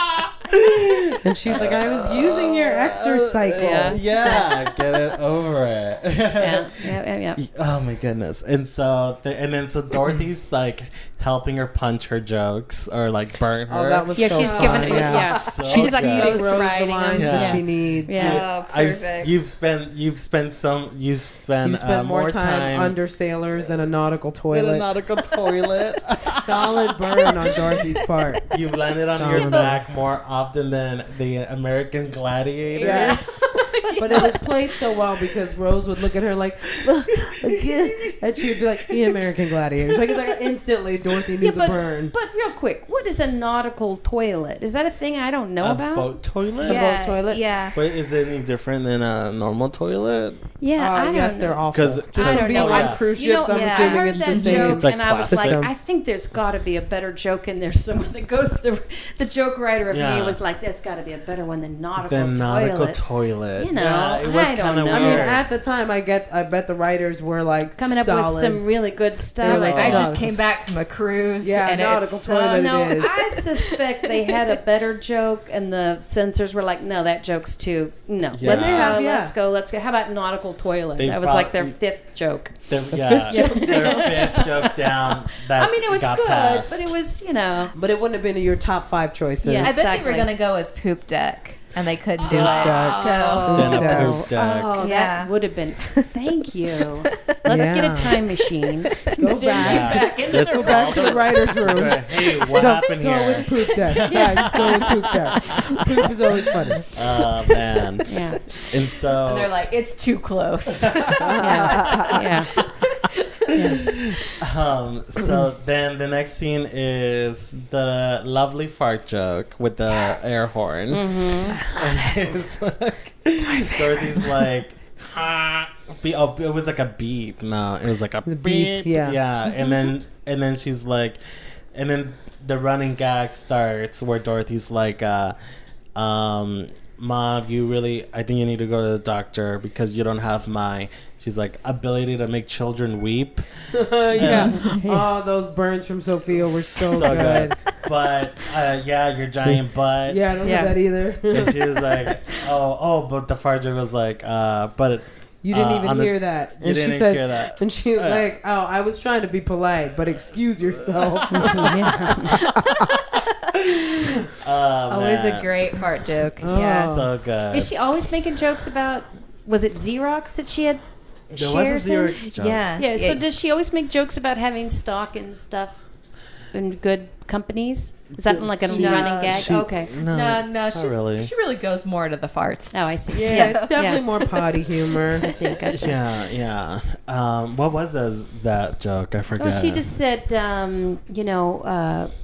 And she's like, I was using your exercise cycle.
Yeah.
Yeah, get it over it.
Yeah. Yeah. Yeah. Yeah.
Oh my goodness! And so, the, and then so Dorothy's like helping her punch her jokes or like burn her.
Oh, that was
Yeah,
so
she's
fun.
given-
yeah.
yeah.
So
She's like
good.
ghost
Rose the
writing
lines
them.
Yeah.
that she needs.
Yeah.
Oh,
I've,
perfect.
you've spent you've spent some you've spent,
You spent
uh,
more time, under sailors than a nautical
in
toilet.
a nautical toilet.
Solid burn on Dorothy's part.
You've landed on
Solid.
your back more often than the American gladiators.
Yes. But it was played so well because Rose would look at her like, "Ugh, again," and she would be like, "The American Gladiators." Like, it's like instantly, Dorothy knew
Yeah,
the
but,
burn.
but real quick, what is a nautical toilet? Is that a thing I don't know
A
about?
boat toilet.
yeah,
boat toilet?
Yeah.
But is it any different than a normal toilet?
Yeah,
Uh,
I don't
yes,
know.
they're awful.
'Cause-
Just
I
from
don't
being
know.
on
Yeah.
cruise
You know,
ships, I'm
yeah.
I
assuming
heard
it's
that
the same.
joke,
It's like
and I was
plastic.
like, I think there's got to be a better joke in there somewhere. The ghost, the, the joke writer of
Yeah.
me was like, there's got to be a better one than nautical
The
toilet.
nautical toilet.
You know,
yeah, it was
I don't
kind of
know.
I mean,
weird.
at the time, I get, I bet the writers were like
Coming up
solid.
with some really good stuff.
They're like, I
Oh.
just came back from a cruise.
Yeah,
and
nautical
it's
toilet.
sucked.
no,
it is.
I suspect they had a better joke, and the censors were like, "No, that joke's too. No,
Yeah.
let's
They
go,
have, yeah.
let's go, let's go." How about nautical toilet?
They
that was like their
brought-
fifth joke.
The, yeah,
fifth joke
their fifth joke down. That
I mean, it was
got
good,
passed.
but it was, you know,
But it wouldn't have been in your top five choices.
Yeah.
I bet they
Exactly.
were gonna go with poop deck, and they couldn't do
Poop
it.
deck.
So
Then a
Poop deck.
poop deck.
Oh,
Yeah.
that would have been. Thank you. Let's get
Yeah.
a time machine.
Go
Send
back.
you
Yeah.
back into
Let's
the
go
Back to the writer's
That's
room.
right. Hey, what
Go-
happened
go
here?
with poop deck. Yeah, just go with poop deck. Poop is always funny.
Oh man.
Yeah.
And so
and they're like, it's too close.
Yeah. Yeah.
um so then the next scene is the lovely fart joke with the air horn.
Mm-hmm.
And it's like Dorothy's like "Ah." Be- oh, it was like a beep. No, it was like a
The
beep.
beep, yeah.
Yeah, and then and then she's like, and then the running gag starts where Dorothy's like, uh, um, "Mom, you really, I think you need to go to the doctor because you don't have my," she's like, "ability to make children weep."
yeah. Oh, those burns from Sophia were so, good.
But uh, yeah, your giant butt.
Yeah, I don't
Yeah.
know that either.
And she was like, "Oh, oh," but the fart joke was like, uh, "But."
You didn't
Uh,
even
on the-
hear that.
you
And she
didn't
said,
hear that.
and she was
Yeah.
like, "Oh, I was trying to be polite, but excuse yourself."
Oh,
Always a
man.
great fart joke.
Oh.
Yeah.
So good.
Is she always making jokes about? Was it Xerox that she had?
There was a
shares in?
Xerox joke.
Yeah.
Yeah. So does she always make jokes about having stock and stuff in good companies? Is that like a
No,
running gag?
She-
Okay.
No,
No, no,
not
she's,
really.
she really goes more to the farts.
Oh, I see.
Yeah, it's definitely more potty humor.
I see. Gotcha.
Yeah, yeah. Um, what was those, that joke? I forget.
Oh, she just said, um, you know, uh,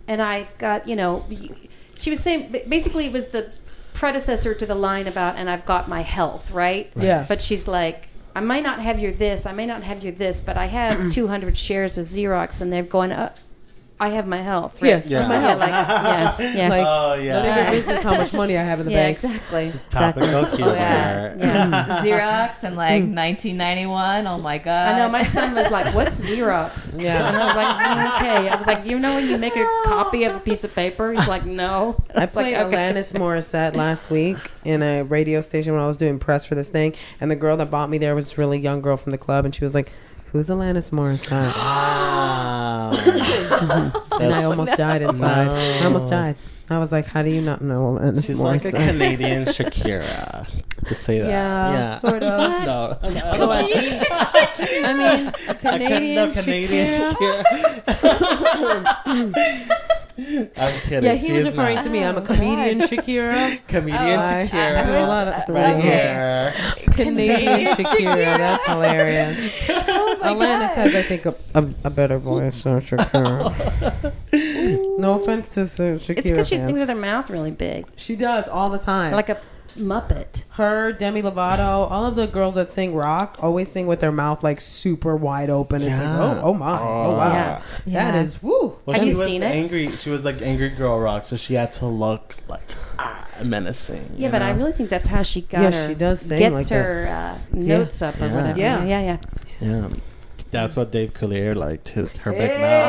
and I've got, you know, she was saying basically it was the predecessor to the line about, and I've got my health, right?
Yeah.
But she's like, I might not have your this, I may not have your this, but I have two hundred shares of Xerox, and they're going, uh, I have my health, right?
Yeah,
Yeah.
my
Yeah,
health.
like, yeah, yeah.
Like,
Oh
none of
yeah.
your business how much money I have in the
yeah,
bank.
exactly.
Topical
exactly.
humor.
Oh, yeah.
Yeah.
Xerox in like nineteen ninety-one. Oh my god.
I know, my son was like, what's Xerox?
Yeah.
And I was like, mm, okay. I was like, do you know when you make a copy of a piece of paper? He's like, no.
I
was
played
like, okay.
Alanis Morissette last week in a radio station when I was doing press for this thing, and the girl that bought me there was this really young girl from the club, and she was like, "Who's Alanis Morissette?"
Wow.
And I almost died inside.
No.
I almost died. I was like, "How do you not know Alanis
She's like a
Morissette?"
Canadian Shakira. Just say that.
Yeah,
Yeah.
sort of.
No.
Although I, I mean, a Canadian,
no, Canadian
Shakira.
Shakira. I'm kidding.
Yeah, he
She
was
is
referring
not.
to me. I'm a comedian, Shakira.
Comedian
Oh,
I,
Shakira.
I do a lot of
right
okay.
here.
Canadian Shakira. That's hilarious.
Oh my
Alanis
God.
has, I think, a, a, a better voice than Shakira. No offense to Shakira.
It's because she
fans.
sings with her mouth really big.
She does all the time.
Like a Muppet.
Her, Demi Lovato, all of the girls that sing rock always sing with their mouth like super wide open. It's
Yeah.
like, oh, oh my, oh wow,
Yeah.
that
Yeah.
is woo.
Well,
Have
she
you
was
seen it?
angry. She was like angry girl rock, so she had to look like ah, menacing.
Yeah,
you
but I
know?
really think that's how she got
Yeah,
her.
she does sing
Gets
like
her uh, notes up or
Yeah.
whatever.
Yeah.
yeah, yeah.
yeah. That's what Dave Coulier liked. His her big
Hey.
mouth.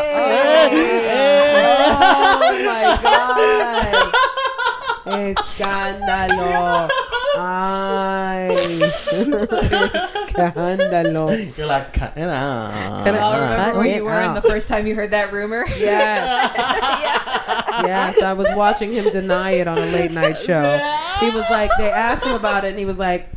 Oh my god. Escándalo. Ay. Escándalo.
You're like, cut it
Oh,
out.
remember where
Get
you were in
out.
the first time you heard that rumor?
Yes. Yes, I was watching him deny it on a late night show. He was like, they asked him about it, and he was like,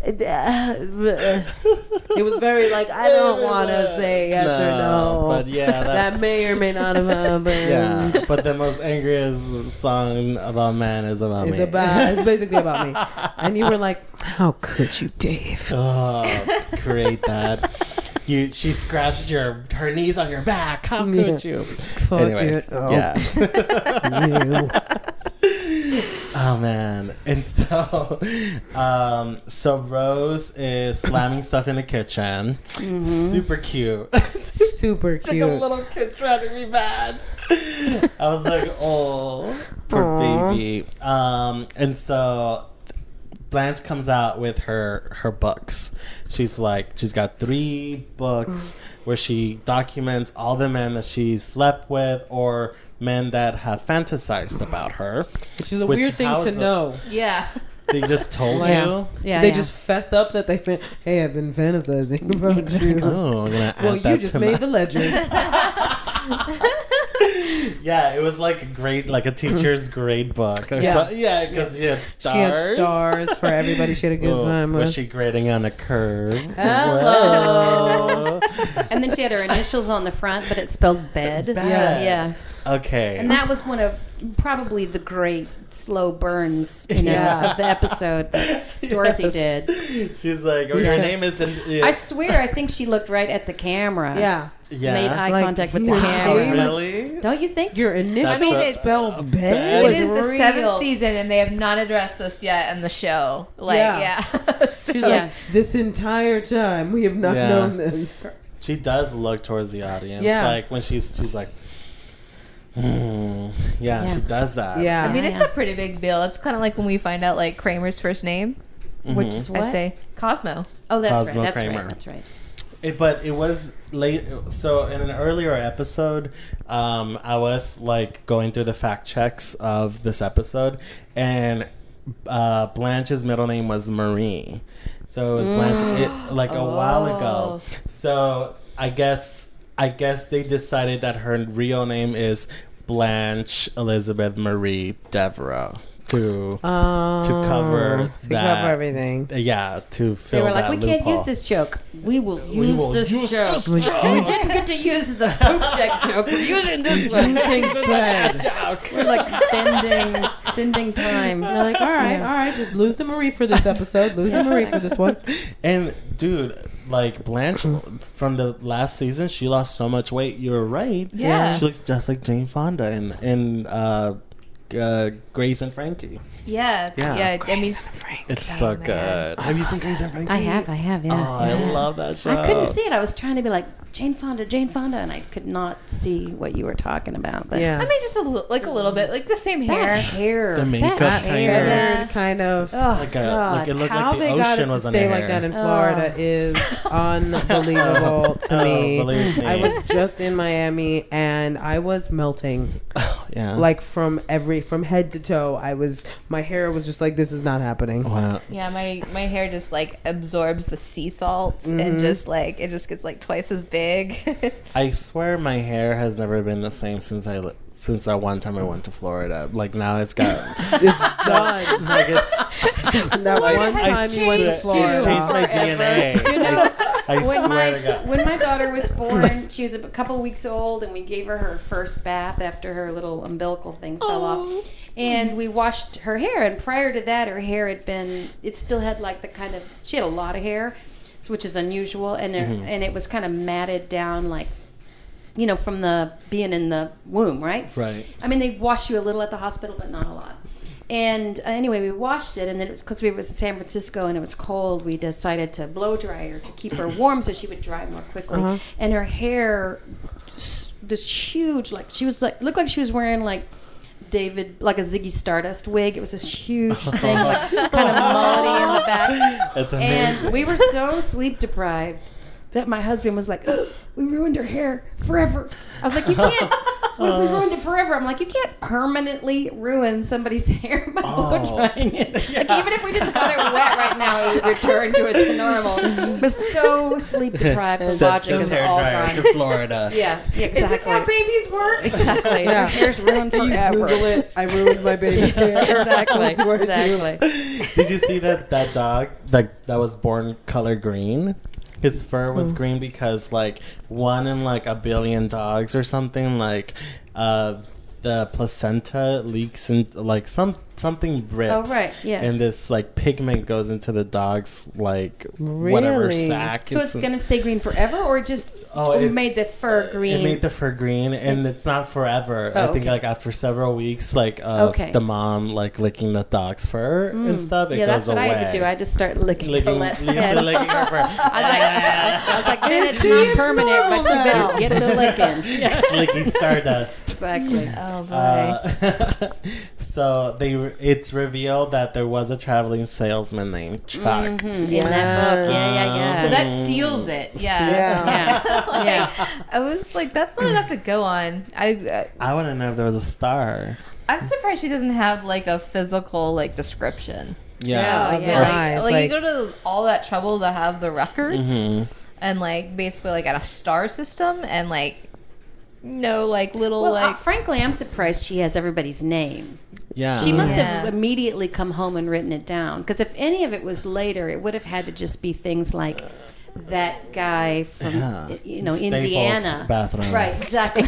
it was very like, I don't want to say yes or no.
But yeah, that's,
That may or may not have happened.
yeah. But the most angriest song about man is about
It's
me.
about, it's basically about me. And you were like, how could you, Dave?
Oh, create that. You, she scratched your her knees on your back. How could you?
Fuck
Anyway,
it up.
yeah.
You.
Oh man, and so, um, so Rose is slamming stuff in the kitchen. Super cute.
Super
Like a
cute.
little kid trying to be bad. I was like, oh, poor
Aw.
baby. Um, and so Blanche comes out with her her books. She's like, she's got three books where she documents all the men that she slept with or men that have fantasized about her.
Which is a
Which
weird thing
how
to
is it-
know.
Yeah.
They just told
Yeah.
you.
Yeah,
they
yeah.
just fess up that they fin- hey, I've been fantasizing about you.
Oh, I'm gonna add
Well,
that
you just
to
made
my-
the legend.
Yeah, it was like a grade, like a teacher's grade book. Or
Yeah.
so, yeah, because she had stars.
She had stars for everybody. She had a good
Oh,
time
was
with.
she grading on a curve?
Hello.
Whoa.
And then she had her initials on the front, but it spelled bed. So,
Bed.
yeah.
Okay.
And that was one of probably the great slow burns, you know,
Yeah.
of the episode that Dorothy
Yes.
did.
She's like, oh, your
Yeah.
name isn't.
I swear, I think she looked right at the camera.
Yeah.
yeah.
Made eye
Like,
contact with the
wow.
camera.
Really?
Don't you think?
Your initials
That's a-
spelled
a
bed.
bed.
It
was
is the
real.
seventh season, and they have not addressed this yet in the show. Like,
Yeah.
yeah. So-
She's
Yeah.
like, this entire time we have not
Yeah.
known this.
She does look towards the audience.
Yeah.
Like when she's she's like, hmm. Yeah,
Yeah.
she does that.
Yeah.
I mean, it's
Yeah.
a pretty big deal. It's kind of like when we find out like Kramer's first name,
Which is what?
I'd say Cosmo.
Oh, that's
Cosmo
right. That's
Kramer.
right. That's right.
It, but it was late. So in an earlier episode, um, I was like going through the fact checks of this episode, and uh, Blanche's middle name was Marie. So it was Blanche it, like a while ago. So I guess I guess they decided that her real name is Blanche Elizabeth Marie Devereaux. To
Um,
To cover
to
that.
cover everything.
yeah, to
They
fill
were like,
that
we can't use
loophole.
this joke. We will use
will
this
use
joke.
this
we
joke.
didn't get to use the poop deck joke. We're using this one.
Using bed.
We're like bending, bending time.
They're like, all right,
Yeah.
all right, just lose the Marie for this episode. Lose the Marie for this one.
And dude, like Blanche from the last season, she lost so much weight. You're right.
Yeah.
She looks just like Jane Fonda in in uh, uh, Grace and Frankie.
Yeah,
Yeah.
yeah. I mean,
It's so good. Have you seen Grace and Frankie?
I have, I have, yeah.
Oh, I
yeah.
love that show.
I couldn't see it. I was trying to be like Jane Fonda, Jane Fonda, and I could not see what you were talking about. But
Yeah.
I mean, just a li- like a little bit, like the same
that
hair.
hair,
The makeup
that
kinda-
hair.
Feathered kind of.
Oh
Like a,
God.
like it looked
How
like the
they got it
ocean
to
was on
stay
her
like
hair.
that in Florida
Oh.
is unbelievable to
Oh,
me.
believe me.
I was just in Miami and I was melting,
Yeah.
like from every from head to toe. I was my hair was just like, this is not happening.
Wow.
Yeah, my my hair just like absorbs the sea salt and just like it just gets like twice as big.
I swear my hair has never been the same since I li- since that one time I went to Florida. Like now it's got
It's done.
like it's
That
What
one
has
time you went to
it's
Florida.
changed my D N A.
You know,
I
when
swear
my
to God.
when my daughter was born, she was a couple weeks old, and we gave her her first bath after her little umbilical thing fell off. And we washed her hair, and prior to that, her hair had been, it still had like the kind of, she had a lot of hair, which is unusual, and it,
Mm-hmm.
and it was kind of matted down, like, you know, from the being in the womb, right?
Right.
I mean, they wash you a little at the hospital, but not a lot. And uh, anyway, we washed it, and then it was because we was in San Francisco and it was cold. We decided to blow dry her to keep her warm so she would dry more quickly.
Uh-huh.
And her hair, s- this huge, like she was like looked like she was wearing like David, like a Ziggy Stardust wig. It was this huge thing, like kind of mullety in the back.
It's amazing.
And we were so sleep deprived that my husband was like, "Oh, we ruined her hair forever." I was like, "You can't." What if we ruined it forever? I'm like, you can't permanently ruin somebody's hair by blow
Oh.
drying it. Like, even if we just got it wet right now, it would return to its normal. But so sleep deprived, the
Send
logic
this
is
hair
all
dryer
gone.
to Florida.
Yeah, yeah, exactly.
Is this how babies work?
Exactly.
Yeah.
Her hair's ruined
If you
forever.
Google it, I ruined my baby's hair.
Exactly.
What do I do?
Exactly.
Did you see that that dog that that was born color green? His fur was
Mm.
green because like one in like a billion dogs or something, like uh the placenta leaks and like some something rips.
Oh, right, yeah.
And this like pigment goes into the dog's like whatever
Really?
sack.
So it's gonna stay green forever, or it just
Oh, it-
made the fur green?
It made the fur green, and it's not forever.
Oh,
I think
okay.
like after several weeks, like of
Okay.
the mom like licking the dog's fur and stuff, it
yeah,
goes
that's what
away.
I had to do. I had to start licking,
licking,
Colette's
licking,
head.
licking her fur.
I was like, I was like, then it's
See,
not
it's
permanent, but you
normal
better
now.
get to licking. Yes,
Licking stardust.
exactly.
Oh boy.
Uh, so they re- it's revealed that there was a traveling salesman named Chuck.
Mhm, in that book, yeah, yeah, yeah.
So that seals it. Yeah.
Yeah.
yeah,
Like,
yeah.
I was like, that's not enough to go on. I, uh,
I want to know if there was a star.
I'm surprised she doesn't have like a physical like description.
Yeah,
Oh,
of
yeah.
her
Like,
eyes,
like,
like-
you go to all that trouble to have the records
Mhm.
and like basically like at a star system and like no like little
Well,
like
uh, frankly, I'm surprised she has everybody's name.
Yeah.
She must
Yeah.
have immediately come home and written it down. Because if any of it was later, it would have had to just be things like that guy from,
Yeah.
you know,
Staples
Indiana.
bathroom.
Right, exactly.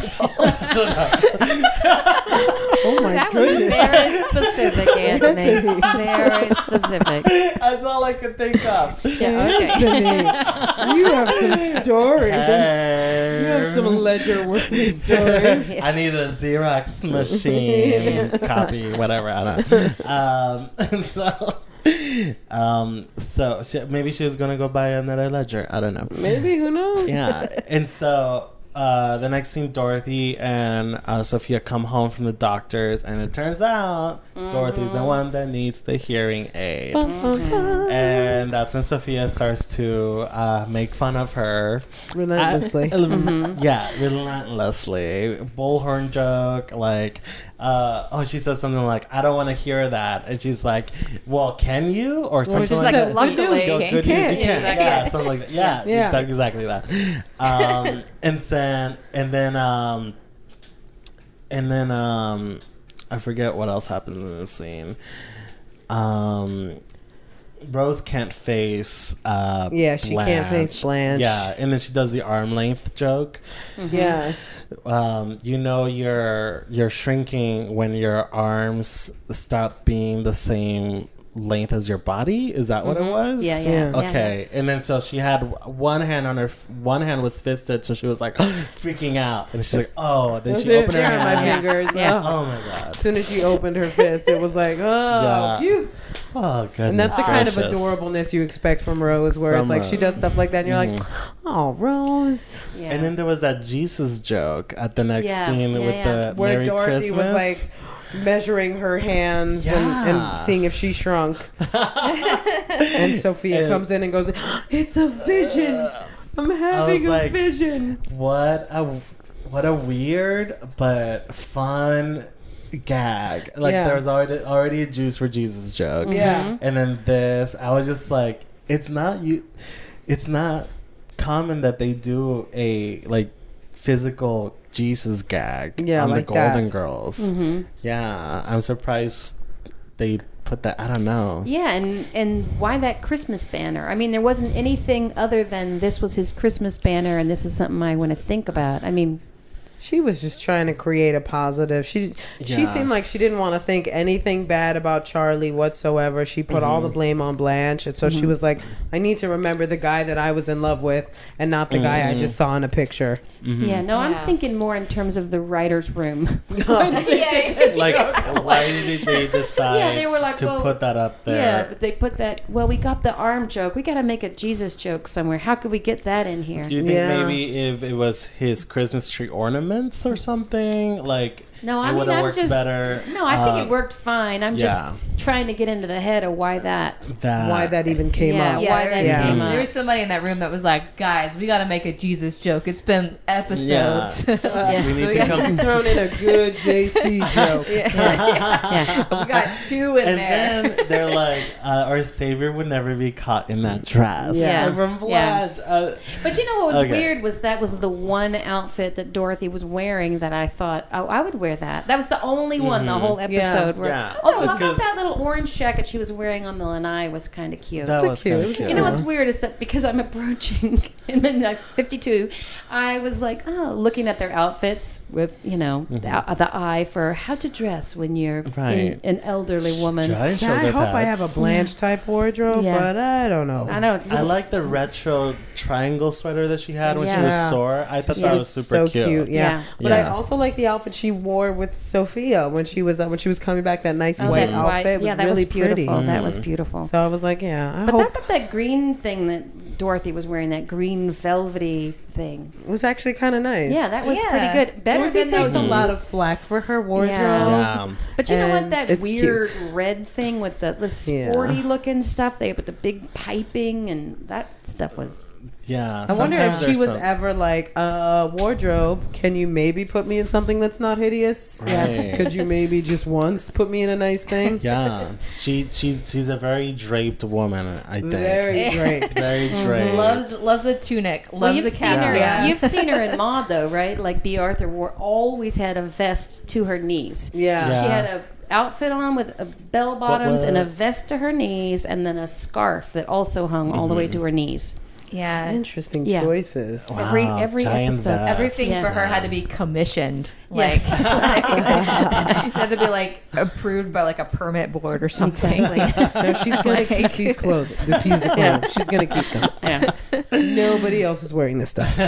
Oh my
That was
goodness.
very specific, Anthony. Very specific.
That's all I could think of.
Yeah, okay.
Anthony, you have some stories.
Hey.
You have some ledger-worthy stories.
I need a Xerox machine copy, whatever. I don't know. Um, and so, um, so she, maybe she was gonna go buy another ledger. I don't know.
Maybe, who knows?
Yeah, and so uh, the next scene, Dorothy and uh, Sophia come home from the doctors, and it turns out Dorothy's the one that needs the hearing aid. And that's when Sophia starts to uh, make fun of her.
Relentlessly.
Uh, Yeah, relentlessly. Bullhorn joke, like, uh, oh, she says something like, I don't want to hear that. And she's like, well, can you? Or something
she's
like
like,
that.
luckily,
Good,
you
good news,
can.
you can.
Exactly.
Yeah, something like that. Yeah,
Yeah.
yeah. exactly that. Um, and then, and then, um, and then, um, I forget what else happens in this scene. Um, Rose can't face uh
Yeah, she can't face Blanche.
Yeah, and then she does the arm length joke.
Yes.
Um, you know you're you're shrinking when your arms stop being the same length as your body. Is that what it was?
Yeah, yeah.
Yeah.
yeah,
Okay, and then so she had one hand on her, one hand was fisted, so she was like freaking out, and she's like, "Oh!" Then she
There-
opened her
there are my
hand.
fingers.
Yeah.
Oh.
Oh my god!
As soon as she opened her fist, it was like, oh,
Yeah.
phew.
Oh goodness!
And that's the kind of
gracious.
adorableness you expect from Rose, where
From
it's like she
Rose.
does stuff like that, and you're like,
Mhm.
oh, Rose.
yeah.
And then there was that Jesus joke at the next
Yeah,
scene
yeah,
with
yeah.
the
Where
Merry
Dorothy
Christmas.
was like measuring her hands and,
Yeah.
and seeing if she shrunk. And Sophia
And-
comes in and goes, it's a vision. I'm having a
like,
vision.
What a what a weird but fun gag. Like
Yeah.
there was already already a Juice for Jesus joke.
Yeah.
And then this, I was just like, it's not you it's not common that they do a like physical Jesus gag
Yeah,
on
like
the
that.
Golden Girls.
Mm-hmm.
Yeah. I'm surprised they put that. I don't know.
Yeah, and and why that Christmas banner? I mean, there wasn't anything other than this was his Christmas banner, and this is something I want to think about. I mean,
She was just trying to create a positive. She she
Yeah.
seemed like she didn't want to think anything bad about Charlie whatsoever. She put all the blame on Blanche, and so she was like, "I need to remember the guy that I was in love with, and not the guy I just saw in a picture."
yeah, no, I'm
Yeah.
thinking more in terms of the writer's room.
yeah,
Like, why did they decide
Yeah, they were like,
to
well,
put that up there?
Yeah, but they put that. Well, we got the arm joke. We got to make a Jesus joke somewhere. How could we get that in here?
Do you think
Yeah.
maybe if it was his Christmas tree ornaments or something, like
No, I
it
mean,
would have
I'm
worked
just-
better?
No, I think
Uh,
it worked fine. I'm
yeah.
just trying to get into the head of why that.
That
Why that even came
Yeah,
up?
why that
Yeah.
came
There
up.
was somebody in that room that was like, "Guys, we got to make a Jesus joke. It's been episodes."
Yeah.
we need
So
to
got-
come.
Thrown in a good J C joke.
yeah.
Yeah.
We got two in
And
there.
then they're like, uh, our savior would never be caught in that dress.
Yeah.
And from
Yeah.
Blanche. Uh,
But you know what was
Okay.
weird was that was the one outfit that Dorothy was wearing that I thought, oh, I would wear that. That was the only one the whole episode where.
Yeah.
Oh,
It's
how about
'cause-
that little orange jacket she was wearing on the lanai was kind of cute.
that
It's
was
cute.
kind
It
of
was
cute.
You know what's weird is that because I'm approaching and then like fifty-two, I was like, oh, looking at their outfits with you know the, the eye for how to dress when you're
Mm-hmm. Right.
in, an elderly woman.
Giant
I
shoulder
hope I have
pads.
a Blanche type wardrobe,
Yeah.
but I don't know.
I know.
I like the retro triangle sweater that she had when she was
Yeah.
sore. I thought
Yeah.
that was super
so
cute.
yeah.
Yeah.
But I
Yeah.
also like the outfit she wore with Sophia when she was uh, when she was coming back. That nice
Oh,
white
that
outfit
white-
was
yeah, that
really
was beautiful.
pretty.
That was beautiful.
So I was like, yeah, I
But
hope
that, that that green thing that Dorothy was wearing, that green velvety thing.
it was actually kind of nice.
Yeah, that was
Yeah.
pretty good. Better
Dorothy
than
takes
those.
a lot of flack for her wardrobe.
Yeah.
But you know what?
and
That
it's
weird
cute.
red thing with the, the
Yeah.
sporty looking stuff, they with the big piping and that stuff was.
Yeah.
I wonder if
sometimes
she
there's
was
some-
ever like, uh, wardrobe, can you maybe put me in something that's not hideous?
Right.
Could you maybe just once put me in a nice thing?
Yeah. She she she's a very draped woman, I think.
Very great.
Very draped.
Loves loves a tunic.
Well,
Loves
you've
a
seen her.
cap.
Yeah.
You've seen her in Maude, though, right? Like B. Arthur wore always had a vest to her knees.
Yeah.
Yeah.
She had a outfit on with a bell bottoms and a
what-
vest to her knees, and then a scarf that also hung all the way to her knees.
Yeah.
Interesting
Yeah.
choices.
Wow,
every every
giant
episode.
vest.
Everything
Yeah.
for her had to be commissioned.
Yeah.
Like, it had to be like approved by like a permit board or something. Like,
No, she's gonna keep these clothes. This piece of
Yeah.
clothes. She's gonna keep them.
Yeah.
Nobody else is wearing this stuff.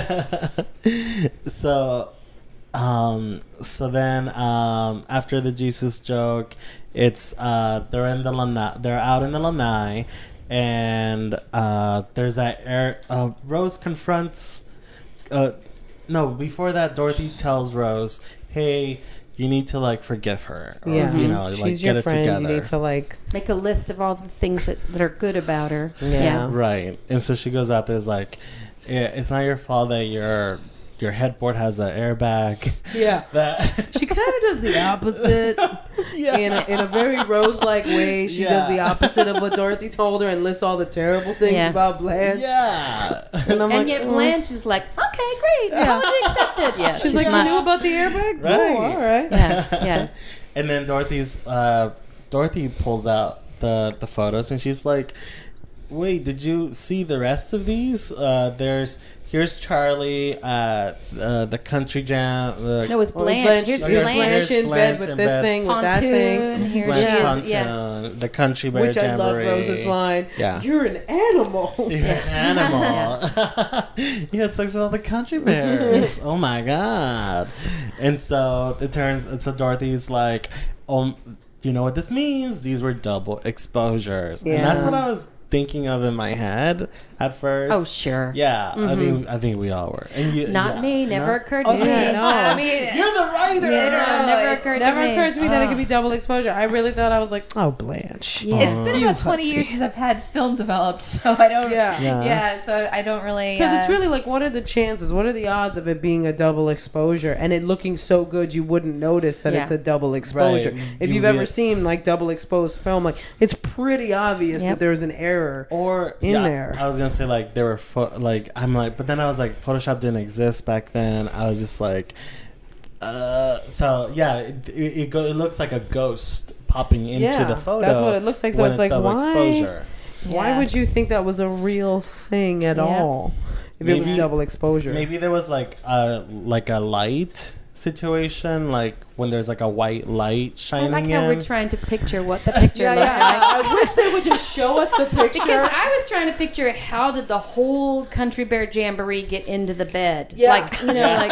so um so then um after the Jesus joke, it's uh they're in the lanai, they're out in the lanai, and uh there's that air uh Rose confronts uh no before that Dorothy tells Rose, hey, you need to like forgive her, or,
Yeah,
you know,
she's
like
your
get it
friend.
together.
You need to like.
Make a list of all the things that, that are good about her.
Yeah.
Right. And so she goes out there, is like, yeah, it's not your fault that your your headboard has an airbag.
Yeah.
That
She kind of does the opposite.
yeah.
In a, in a very Rose-like way, she
Yeah.
does the opposite of what Dorothy told her and lists all the terrible things
Yeah.
about Blanche.
Yeah.
And I'm
And
like,
yet
"Mm."
Blanche is like, okay, great. Apology accepted. Yeah.
She's, like,
not-
you knew about the airbag?
Right.
Oh, all right.
Yeah, yeah.
And then Dorothy's uh Dorothy pulls out the the photos and she's like, wait, did you see the rest of these? Uh there's here's Charlie at uh, the country jam. Uh,
No, it was
Oh,
Blanche.
Blanche.
Here's
Okay,
Blanche.
Blanche in
Blanche
bed with
in
this
bed.
thing, with that thing.
Pontoon. Here
Blanche
she is.
Pontoon,
Yeah.
the country bear
Which I love
jamboree.
Rose's line.
Yeah.
You're an animal.
You're an animal. You had sex with all the country bears. Oh my god! And so it turns. And so Dorothy's like, um, you know what this means? These were double exposures, and that's
Yeah.
what I was thinking of in my head at first.
Oh, sure.
Yeah, I think I think we all were. And you,
Not
yeah.
me. Never
No?
occurred to
Okay.
me.
No.
I mean,
You're the writer.
Yeah,
No,
no,
never
it's
occurred
Never
to me.
occurred to me that it could be double exposure. I really thought I was like, oh, Blanche.
Yeah.
it's been
You
about twenty
pussy.
years since I've had film developed, so I don't.
Yeah.
Yeah.
Yeah, so I don't really.
Because it's
uh,
really like, what are the chances? What are the odds of it being a double exposure and it looking so good you wouldn't notice that
Yeah.
it's a double exposure?
Right.
If
You
you've ever
get-
seen like double exposed film, like it's pretty obvious
Yep.
that there's an error.
Or
in
yeah,
there.
I was gonna say like there were pho- like I'm like, but then I was like Photoshop didn't exist back then. I was just like, uh, so yeah, it, it, it, go, it looks like a ghost popping into
Yeah,
the photo.
that's what it looks like. So
when
it's like,
double
why-
exposure.
Why
Yeah.
would you think that was a real thing at
Yeah.
all? If it
Maybe-
was double exposure.
Maybe there was like a like a light situation, like when there's like a white light
I
shining
like how
in.
we're trying to picture what the picture
Yeah,
looked
yeah.
like.
I wish they would just show us the picture.
Because I was trying to picture how did the whole Country Bear Jamboree get into the bed?
Yeah.
Like, you know, like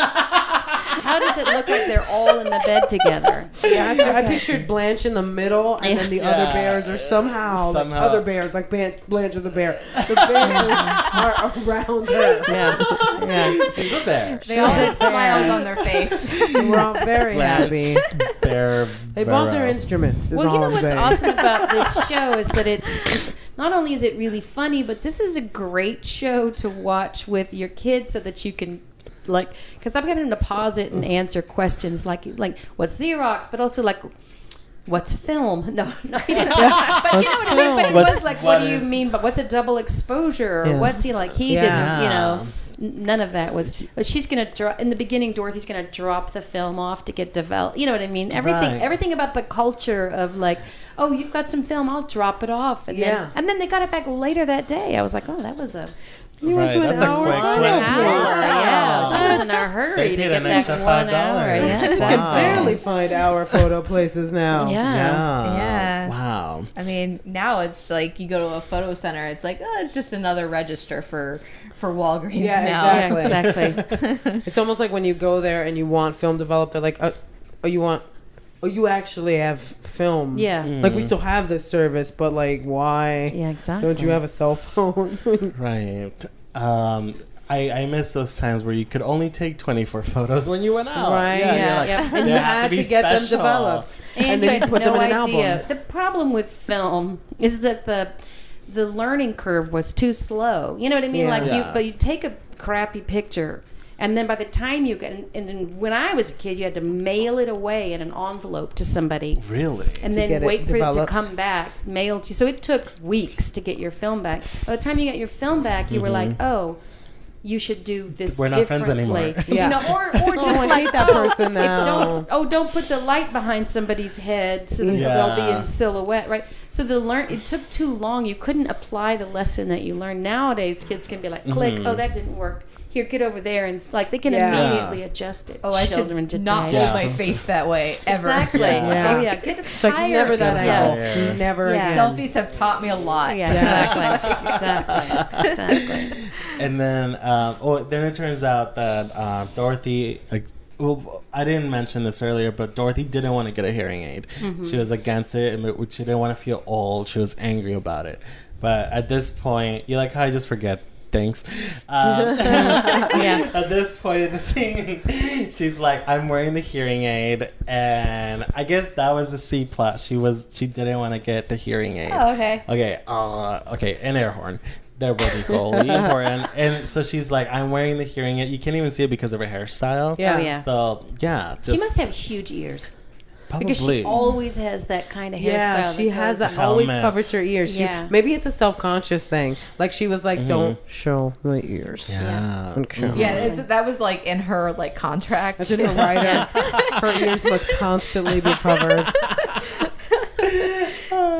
how does it look like they're all in the bed together?
Yeah, I, I pictured Blanche in the middle, and then the
Yeah.
other bears are somehow,
Somehow.
like other bears, like Ban- Blanche is a bear. The bears are around her.
Yeah. Yeah.
She's a bear.
They all had
She's a bear.
smiles on their face.
We're all very happy.
Bear.
They bought their
Barrow.
instruments. Is
Well, you
all
know
I'm
what's
saying.
awesome about this show is that it's not only is it really funny, but this is a great show to watch with your kids so that you can like, because I'm having them to pause it and answer questions like like what's Xerox, but also like what's film? No, no, you know, but you know what I mean. But it
What's-
was like,
what
what do you
is-
mean? But what's a double exposure? Or
Yeah.
what's he like? He
Yeah.
didn't, you know. n- None of that was. But she's gonna drop in the beginning. Dorothy's gonna drop the film off to get developed. You know what I mean? Everything,
Right.
everything about the culture of like, oh, you've got some film, I'll drop it off, and
Yeah.
then and then they got it back later that day. I was like, oh, that was a
You went to
Right,
an
that's a
hour
quick
photo
twenty.
hour.
place.
Yeah, she was in a
That's-
hurry
They
to
paid
get
an
back
extra
one
five
hour.
dollars.
Yeah,
You
exactly.
can barely find hour photo places now.
Yeah.
Yeah.
Yeah.
Wow.
I mean, now it's like you go to a photo center. It's like, oh, it's just another register for for Walgreens
Yeah,
now.
Yeah,
Exactly.
exactly.
It's almost like when you go there and you want film developed, they're like, oh, oh you want, oh, you actually have film.
Yeah.
Like, we still have this service, but, like, why
Yeah, exactly.
don't you have a cell phone?
Right. Um, I, I miss those times where you could only take twenty-four photos when you went out.
Right.
Yeah,
Yeah.
you're like,
Yep.
and
they
you
have
had to,
be
get them
special.
developed.
And,
And
you
then you
had
put
no
them in an
idea.
album.
The problem with film is that the the learning curve was too slow. You know what I mean?
Yeah.
Like you,
Yeah.
but you take a crappy picture, and then by the time you get, and, and then when I was a kid, you had to mail it away in an envelope to somebody.
Really?
And
To
then
get it
wait for it to
developed.
come back, mailed to you. So it took weeks to get your film back. By the time you got your film back, you were like, "Oh, you should do this
We're not friends
differently."
anymore.
You
Yeah.
know, or or
Oh,
just
I
like,
hate that
oh,
person
if
now.
don't, oh, don't put the light behind somebody's head so that
Yeah.
they'll be in silhouette, right? So the learn it took too long. You couldn't apply the lesson that you learned. Nowadays, kids can be like, "Click,
Mhm.
oh, that didn't work. Here, get over there," and like they can
Yeah.
immediately adjust it.
Oh, I
Children
should
today.
not
Yeah.
hold my face that way ever.
Exactly.
Yeah.
Oh yeah, get
It's like
higher.
never that
Yeah.
angle.
Yeah.
Never
Yeah.
again.
Selfies have taught me a lot.
Yeah, exactly, exactly, exactly.
And then, um, oh, then it turns out that uh, Dorothy. Like, well, I didn't mention this earlier, but Dorothy didn't want to get a hearing aid.
Mm-hmm.
She was against it, and it- she didn't want to feel old. She was angry about it. But at this point, you're like, how I just forget things. Um,
Yeah.
At this point in the scene, she's like, I'm wearing the hearing aid, and I guess that was the C plot. She was she didn't want to get the hearing aid.
Oh, okay.
Okay, uh, okay, an air horn. They're both equally important. And so she's like, I'm wearing the hearing aid. You can't even see it because of her hairstyle.
Yeah.
Oh yeah.
So, yeah. Just
She must have huge ears
probably.
because she always has that kind of hairstyle.
Yeah, she
that
has
goes-
a, always
Helmet.
covers her ears. She,
Yeah.
Maybe it's a self-conscious thing. Like she was like, "Don't show my ears."
Yeah.
Don't show.
Mhm.
Yeah, it, that was like in her like contract.
That's in her writer. Her ears must constantly be covered.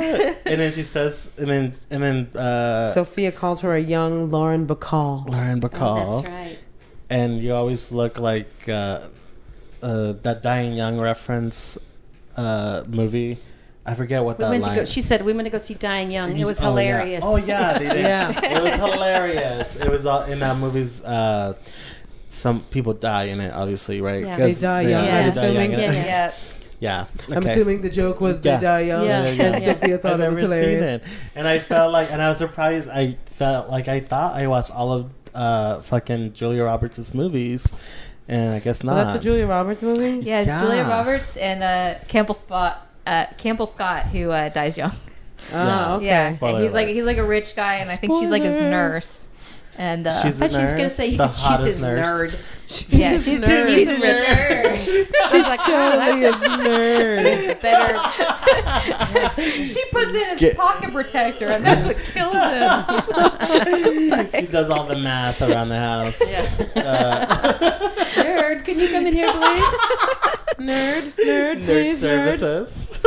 and then she says, and then and then uh,
Sophia calls her a young Lauren Bacall.
Lauren Bacall.
Oh, that's right.
And you always look like uh, uh, that Dying Young reference uh, movie. I forget what
We
that
went
line.
to go, she said we went to go see Dying Young. It was
Oh, yeah.
hilarious.
Oh yeah, they did.
Yeah.
It was hilarious. It was all in that movie's. Uh, some people die in it, obviously, right?
Yeah.
'Cause
They die young,
I'm
they die
assuming.
young.
Yeah, yeah.
Yeah.
Yeah.
I'm
okay.
assuming the joke was
Yeah.
they die young,
Yeah.
Yeah, yeah.
and Sophia thought
I've
it
never
was hilarious.
seen it, and I felt like, and I was surprised. I felt like I thought I watched all of uh, fucking Julia Roberts' movies, and I guess not.
Well, that's a Julia Roberts movie.
Yeah, it's
Yeah.
Julia Roberts and uh, Campbell Spot, uh, Campbell Scott, who uh, dies young.
Oh,
Yeah.
okay.
Yeah,
Spoiler
and he's like
alert.
he's like a rich guy, and I think she's like his
Spoiler.
nurse. And uh,
She's
I
a
thought she was going to
nurse?
say
The
she's
hottest
his
nurse.
nerd.
yeah,
She's
she's,
a nerd.
she's a rich nerd.
She's like, oh,
Totally
that's
a nerd.
a better.
She puts in his
Get-
pocket protector, and that's what kills him.
She does all the math around the house.
Yeah.
Uh,
Nerd, can you come in here, please?
Nerd, nerd,
nerd
please, nerd.
services.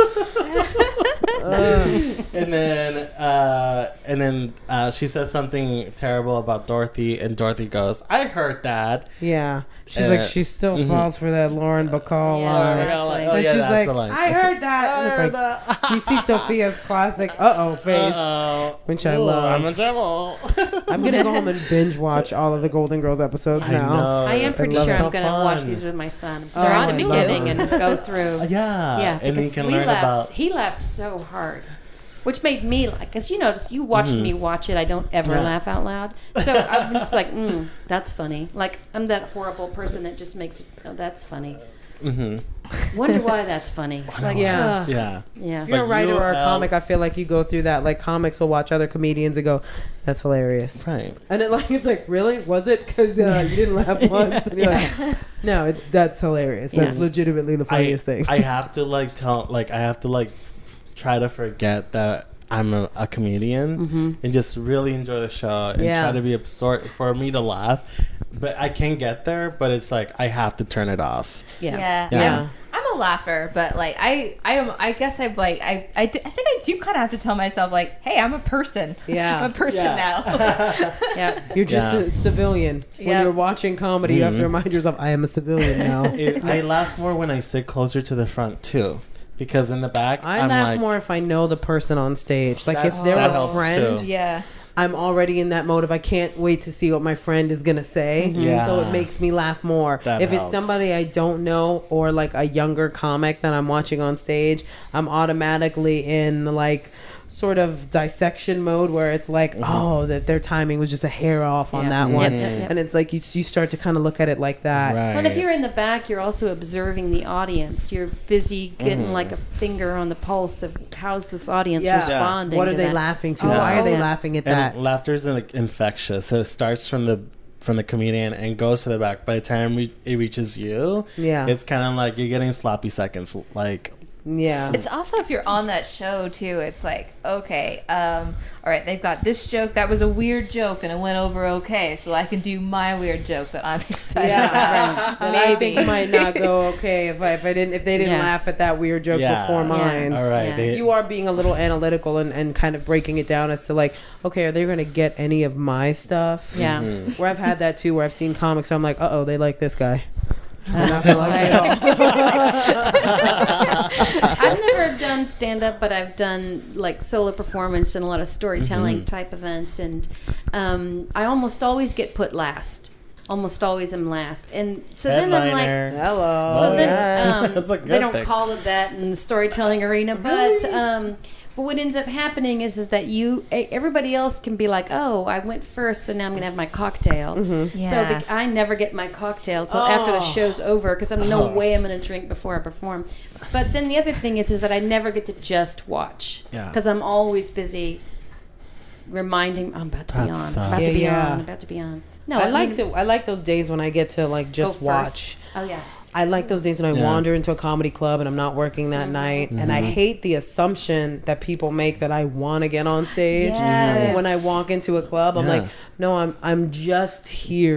Ugh.
and then, uh, and then uh, she says something terrible about Dorothy, and Dorothy goes, "I heard that."
Yeah, she's
Uh,
like she still
mhm.
falls for that Lauren Bacall
Yeah,
line.
exactly.
Oh,
And
yeah,
she's
that's
like,
the line.
I heard that. And it's like, you see Sophia's classic uh oh face,
Uh-oh.
which I
Ooh,
love.
I'm in trouble.
I'm gonna go home and binge watch all of the Golden Girls episodes
I
now.
know.
I am pretty
love
sure
it.
I'm
So
going to watch
fun.
these with my son. I'm
Oh,
starting
I
at the
love
beginning
it.
and go through.
Yeah,
Yeah,
and you
because
can
we
learn
laughed.
about.
He laughed so hard, which made me like. Because you notice you watched
Mhm.
me watch it. I don't ever
Yeah.
laugh out loud. So I'm just like, mm, that's funny. Like I'm that horrible person that just makes. Oh, that's funny.
hmm
Wonder why that's funny. Like,
Yeah.
ugh.
Yeah.
Yeah.
If you're a
Like,
writer
you,
or a
um,
comic, I feel like you go through that. Like comics will watch other comedians and go, "That's hilarious,"
Right.
and it like it's like, really, was it? Because uh, you didn't laugh once. And you're like, no, it's, that's hilarious. That's
Yeah.
legitimately the funniest
I,
thing.
I have to like tell, like I have to like f- try to forget that I'm a, a comedian
Mhm.
and just really enjoy the show and
Yeah.
try to be absorbed for me to laugh. But I can get there, but it's like I have to turn it off.
Yeah.
Yeah,
Yeah.
I'm, I'm a laugher, but like I, I am. I guess I've like I, I, d- I think I do kind of have to tell myself like, hey, I'm a person.
Yeah.
I'm a person
Yeah.
now.
Yeah.
You're just
Yeah.
a civilian. When
Yeah.
you're watching comedy, you have to
Mhm.
remind yourself, I am a civilian now.
It, I laugh more when I sit closer to the front too, because in the back
I
I'm
laugh
like,
more if I know the person on stage. Like
That-
if they're
that
a
helps,
friend,
too.
yeah.
I'm already in that mode of I can't wait to see what my friend is gonna say.
Yeah.
So it makes me laugh more.
That
if
helps.
it's somebody I don't know or like a younger comic that I'm watching on stage, I'm automatically in like sort of dissection mode where it's like,
Mhm.
oh, that their timing was just a hair off on
Yeah.
that
Yep,
one.
yep, yep.
And it's like you you start to kind of look at it like that.
right.
And if you're in the back, you're also observing the audience. You're busy getting
Mhm.
like a finger on the pulse of how's this audience
Yeah.
responding.
What are
to
they
that.
laughing to?
Oh,
Why are they
yeah.
laughing at
and
that?
laughter's in, infectious. So it starts from the from the comedian and goes to the back. By the time we, it reaches you,
Yeah.
it's kind of like you're getting sloppy seconds. Like
Yeah.
It's also if you're on that show too. It's like okay, um, all right, they've got this joke that was a weird joke and it went over okay, so I can do my weird joke that I'm excited
Yeah,
about.
and I think might not go okay if I if I didn't if they didn't
Yeah.
laugh at that weird joke
Yeah.
before
Yeah.
mine.
all right,
Yeah.
they,
You are being a little analytical and, and kind of breaking it down as to like, okay, are they going to get any of my stuff?
Yeah.
Mhm.
Where I've had that too, where I've seen comics, I'm like, uh oh, they like this guy. I'm not gonna like it at all.
I've never done stand up, but I've done like solo performance and a lot of storytelling
Mhm.
type events, and um, I almost always get put last. Almost always am last, and so then I'm like.
Headliner.
Hello.
So
Oh,
then
yeah.
um,
That's a good
they don't
thing.
call it that in the storytelling arena, but um, but what ends up happening is is that you e- everybody else can be like, oh, I went first, so now I'm gonna have my cocktail.
Yeah.
So the, I never get my cocktail till after the
Oh.
show's over because I'm no
Oh.
way I'm gonna drink before I perform. But then the other thing is is that I never get to just watch
Yeah.
because I'm always busy reminding I'm about to be
That
on,
sucks.
I'm about to be
Yeah,
on,
yeah.
I'm about to be on. No,
I
I
like
mean,
to. I like those days when I get to like
go
just
first.
watch.
Oh yeah.
I like those days when I
Yeah.
wander into a comedy club and I'm not working that night, and I hate the assumption that people make that I want to get on stage.
Yes.
When I walk into a club, I'm
Yeah.
like, no, I'm I'm just here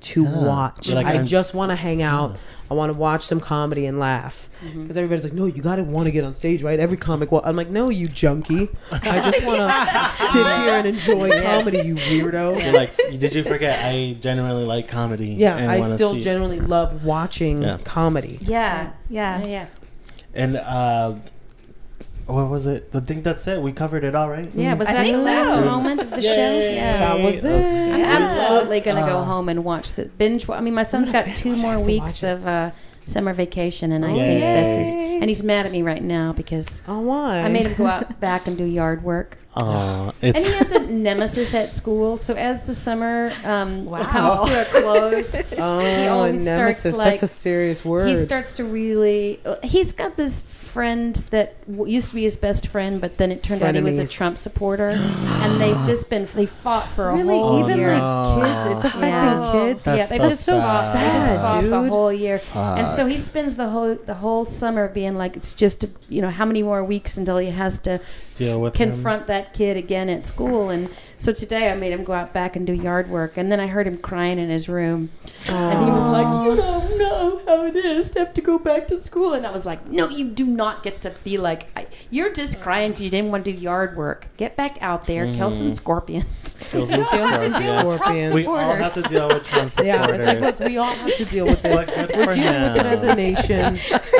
to
Yeah.
watch.
You're like,
I
I'm-
just want to hang out. I want to watch some comedy and laugh. Because everybody's like, no, you got to want to get on stage, right? Every comic. Well, I'm like, no, you junkie. I just want to sit here and enjoy comedy, you weirdo.
You're like, did you forget? I genuinely like comedy.
Yeah,
and
I
wanna
still
see-
generally love watching
Yeah.
comedy.
Yeah, yeah.
Yeah.
And uh, what was it? The thing that's it. We covered it all, right?
Yeah, was
I
that
think
the last
so.
moment of the
Yay.
show? Yeah.
That was it.
I'm
Yeah.
absolutely gonna go
Uh,
home and watch the binge. I mean, my son's
I'm not
got
gonna
two
watch it. I
more
have to
weeks
watch it.
of uh, summer vacation, and I
Oh,
think this is.
yay.
And he's mad at me right now because
Oh, why?
I made him go out back and do yard work.
Oh,
And he
it's
has a nemesis at school, so as the summer um,
Wow.
comes to a close,
Oh,
he
a
always starts
nemesis.
like
That's a serious word.
he starts to really. He's got this friend that w- used to be his best friend, but then it turned out he was a
Frenemies.
Trump supporter, and they've just been they fought for a
Really?
whole
Even
year.
no.
like kids? It's affecting
Yeah.
kids?
That's
yeah,
so
they've just
sad.
fought, they just
Sad,
fought the
dude.
whole year, and so
Fuck.
he spends the whole the whole summer being like, it's just you know how many more weeks until he has to
deal with him.
confront that kid again at school. And so today I made him go out back and do yard work, and then I heard him crying in his room, and he was like, "You don't know how it is to have to go back to school." And I was like, "No, you do not get to be like I, you're just crying because you didn't want to do yard work. Get back out there, kill some scorpions."
Kills some scorpions.
Scorpions.
We all have to deal with Trump supporters.
Yeah, it's like, look, we all have to deal with this.
But good
We're
for
dealing with it
him.
as a nation.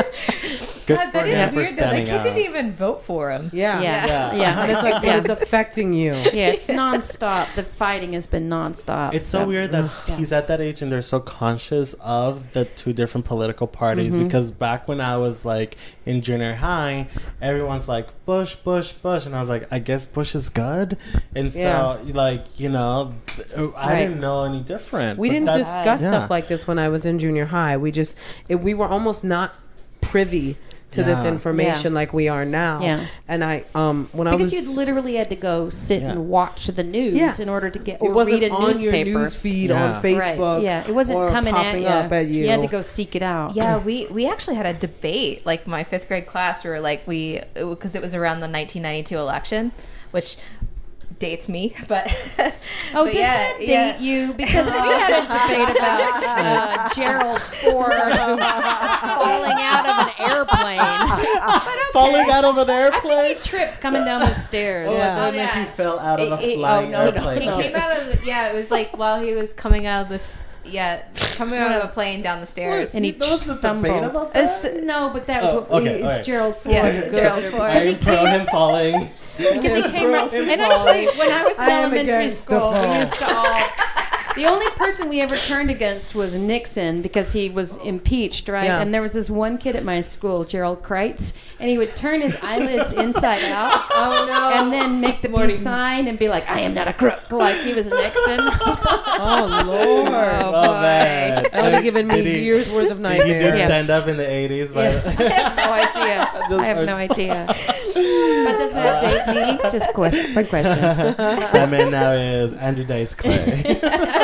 Good
God,
for
that
him
is
for
weird though. That
standing
kid
out.
didn't even vote for him.
Yeah.
Yeah,
Yeah.
yeah,
And it's like, but
yeah.
it's affecting you.
yeah, it's nonstop. The fighting has been nonstop.
It's so weird that he's at that age and they're so conscious of the two different political parties.
Mm-hmm.
Because back when I was like in junior high, everyone's like Bush, Bush, Bush, and I was like, I guess Bush is good. And so,
Yeah.
like, you know, th- I
Right.
didn't know any different.
We
But
didn't
that's-
discuss
yeah.
stuff like this when I was in junior high. We just, it, we were almost not privy to this
Yeah.
information like we are now.
Yeah.
And I, um, when I
because
was,
you literally had to go sit
Yeah.
and watch the news
Yeah.
in order to get
it
or
wasn't
read a
on your
newspaper.
news feed
Yeah.
on Facebook.
Right. Yeah, it wasn't
or
coming at
popping
you.
up at you.
You had to go seek it out.
Yeah, we we actually had a debate, like my fifth grade class, where like we, because it was around the nineteen ninety-two election, which dates me, but
Oh,
but
does
yeah,
that date
yeah.
you? Because we had a debate about uh, Gerald Ford who falling out of an airplane.
Falling out of an
I think
airplane.
he tripped coming down the stairs.
Oh,
Yeah.
I
Oh,
meant
yeah.
he fell out of a
It- it-
flying
oh, no, no.
airplane.
He came out of the, yeah, it was like while he was coming out of this, yeah, coming out of a plane down the stairs.
And he
there was a debate
stumbled.
about
Uh,
that?
s- no, but that was
Oh,
what
okay,
it's
alright.
Gerald Ford.
Yeah,
Good.
Gerald Ford.
I
Because he
am pro
came-
him falling.
Because he came right. And actually, when I was in
I am
elementary
against the
school, we
fall.
used to all. The only person we ever turned against was Nixon because he was impeached, right?
Yeah.
And there was this one kid at my school, Gerald Kreitz, and he would turn his eyelids inside out.
Oh, no.
And then make the
Morty.
peace sign and be like, "I am not a crook," like he was Nixon.
Oh, Lord.
Oh,
Oh,
boy.
man.
That would have given me
Did he-
years worth of
Did he do
nightmares.
Yes.
stand up in the eighties?
Yeah. I have no idea. I have no idea. But does that date me? Just quick, quick question.
That man now is Andrew Dice Clay.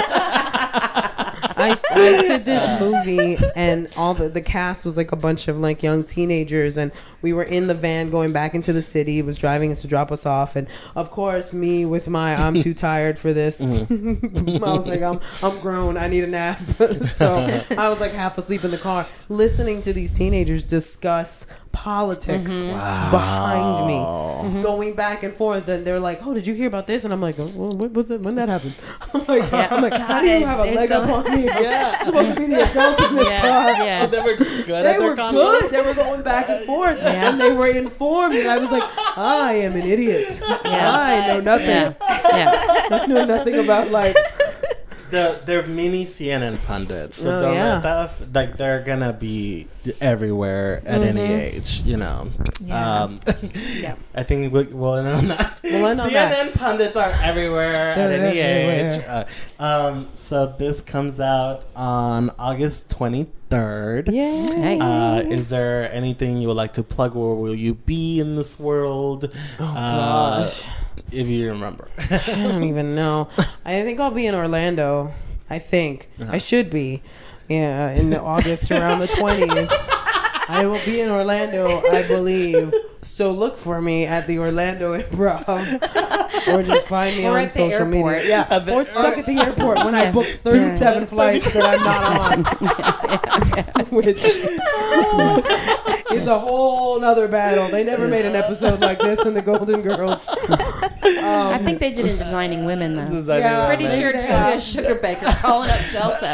I, I did this movie and all the, the cast was like a bunch of like young teenagers and we were in the van going back into the city. It was driving us to drop us off and of course me with my I'm too tired for this. I was like I'm I'm grown. I need a nap. So I was like half asleep in the car listening to these teenagers discuss politics behind me, going back and forth. And they're like, "Oh, did you hear about this?" And I'm like, oh, well, what, what's it, "When that happened?" I'm like,
Yeah.
I'm like, "How do you have a
There's
leg up
some-
on me?"
Yeah.
I'm supposed to be the adult in this
Yeah,
car.
yeah.
They were good
They
at their
were
conversation.
good. They were going back and forth,
Yeah.
and they were informed. And I was like, "I am an idiot.
Yeah.
I know nothing.
Yeah, yeah.
I know nothing about life."
The, they're mini C N N pundits, so
Oh,
don't
yeah.
let that. F- like they're gonna be everywhere at any age, you know.
Yeah.
Um,
Yeah.
I think we, we'll end on that.
We'll end on
C N N
that.
pundits are everywhere at
They're
any
everywhere.
age. Uh, um, so this comes out on August twenty-third.
Yeah.
Hey.
Uh, is there anything you would like to plug? Where will you be in this world?
Oh
Uh,
gosh.
If you remember.
I don't even know. I think I'll be in Orlando. I think
Uh-huh.
I should be. Yeah, in the August around the twenties. I will be in Orlando, I believe. So look for me at the Orlando Improv, or just find me
Or
on
at the
social media.
airport.
Yeah,
At the-
or stuck at the airport when I
Yeah.
booked thirty-seven flights that I'm not on, which is a whole nother battle. They never made an episode like this in the Golden Girls. Um,
I think they did in Designing Women, though.
Designing
Yeah,
Pretty
Women.
sure
they
Julia
have.
Sugarbaker's calling up Delta.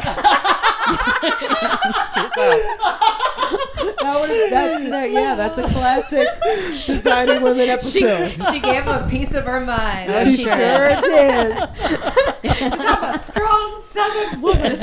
that was, that's that, yeah, that's a classic Designing Women
She,
episode.
she gave him a piece of her mind.
She
she
sure
did.
did.
I'm a strong Southern woman.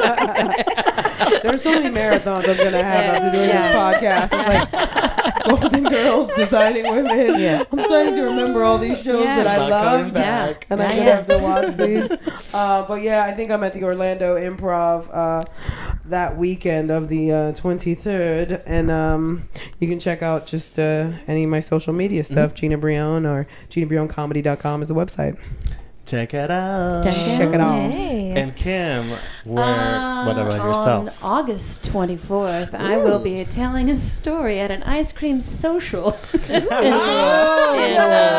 There's so many marathons I'm gonna have
Yeah.
after doing
Yeah.
this podcast. It's like Golden Girls, Designing Women.
Yeah.
I'm starting to remember all these shows
Yeah.
that I
Not coming
loved.
back.
And I'm
Yeah,
gonna have
yeah.
to watch these. Uh, but yeah, I think I'm at the Orlando Improv uh, that weekend of the uh, twenty-third, and um, you can check out just uh, any of my social media stuff. Gina Brion or gina brion comedy dot com is the website.
Check it out.
Check it out.
Hey.
And Kim, where?
Uh,
what about
On
yourself?
August twenty-fourth, I will be telling a story at an ice cream social in,
Oh,
in,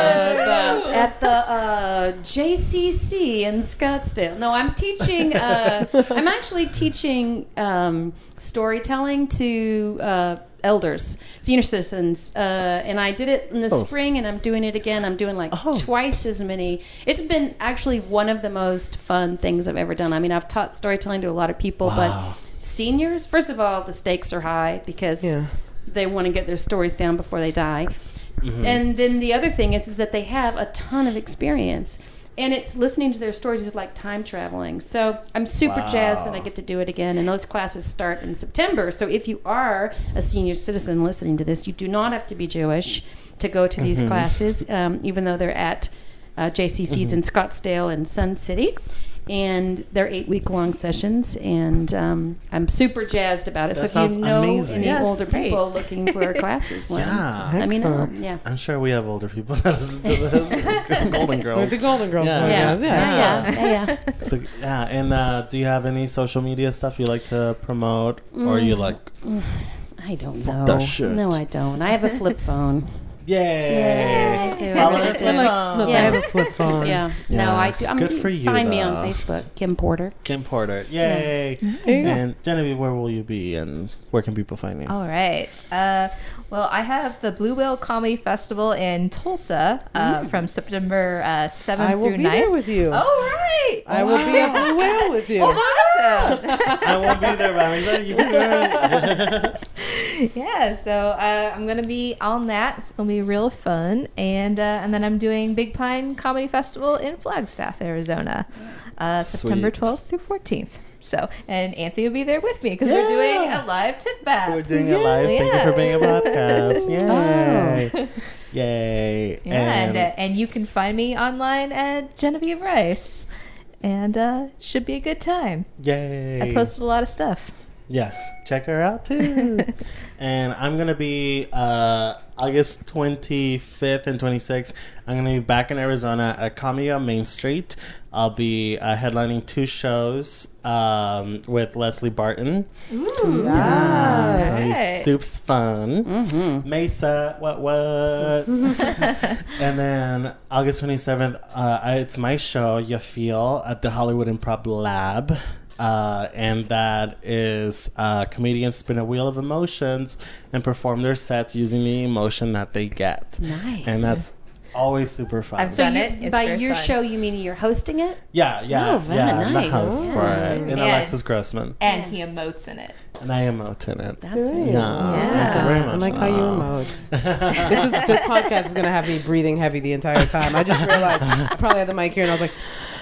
uh, the, at the uh, J C C in Scottsdale. No, I'm teaching. Uh, I'm actually teaching um, storytelling to uh, elders, senior citizens, uh, and I did it in the
Oh.
spring, and I'm doing it again. I'm doing like
Oh.
twice as many. It's been actually one of the most fun things I've ever done. I mean, I've taught storytelling to a lot of people,
Wow.
but seniors, first of all, the stakes are high because
Yeah.
they want to get their stories down before they die.
Mm-hmm.
And then the other thing is that they have a ton of experience. And it's listening to their stories is like time traveling. So I'm super
Wow.
jazzed that I get to do it again. And those classes start in September. So if you are a senior citizen listening to this, you do not have to be Jewish to go to these classes, um, even though they're at uh, J C C's in Scottsdale and Sun City. And they're eight week long sessions, and um, I'm super jazzed about it.
That
so if you
sounds
know
amazing.
any
Yes,
older
great.
people looking for classes, let,
Yeah.
let me know.
Excellent.
Yeah.
I'm sure we have older people that listen to this. It's good. Golden
With
Girls.
the Golden Girls
Yeah.
Yeah.
podcast,
Yeah.
yeah.
Yeah. Yeah. yeah.
So, yeah, and uh, do you have any social media stuff you like to promote, or you like?
I don't
Fuck
know.
that shit.
No, I don't. I have a flip phone.
Yay!
Yeah, I do. I
Follow
really
her
do.
I like flip,
Yeah.
I have a flip phone.
Yeah.
Yeah.
No, I do. I'm,
Good for you,
Find me on
though.
Facebook, Kim Porter.
Kim Porter. Yay!
There you go.
And Genevieve, where will you be, and where can people find you?
All right. Uh, well, I have the Blue Whale Comedy Festival in Tulsa uh, from September uh, seventh
I will
through
be
ninth.
there with you.
Oh, right.
I will be at Blue Whale with you.
Awesome.
I won't be there, but I'm excited you do it.
Yeah, so uh, I'm gonna be on that. It's gonna be real fun, and uh, and then I'm doing Big Pine Comedy Festival in Flagstaff, Arizona, uh, September
Sweet.
twelfth through fourteenth. So, and Anthony will be there with me because we're doing a live tip back.
We're doing it live. Thank you for being a podcast. Yay!
Oh.
Yay!
Yeah, and uh, and you can find me online at Genevieve Rice, and uh, should be a good time.
yay!
I posted a lot of stuff.
Yeah, check her out too. And I'm gonna be uh, August twenty-fifth and twenty-sixth. I'm gonna be back in Arizona at Comedy on Main Street. I'll be uh, headlining two shows um, with Leslie Barton.
Ooh,
Yeah.
So he's
Alright.
soup's fun.
Mm-hmm.
Mesa, what what? And then August twenty-seventh, uh, I- it's my show, You Feel, at the Hollywood Improv Lab. Uh, and that is uh, comedians spin a wheel of emotions and perform their sets using the emotion that they get.
Nice.
And that's always super fun.
I've
So
done
you,
it. It's
by
very
your
fun.
show, you mean you're hosting it?
yeah, yeah,
Oh, very
yeah. I'm the
nice.
host for it. And
Yeah.
Alexis Grossman.
And he emotes in it.
And I emote in it.
That's
Great.
really
Yeah.
Yeah.
That's very
I
much
like how you
love.
emote. This is this podcast is gonna have me breathing heavy the entire time. I just realized I probably had the mic here and I was like,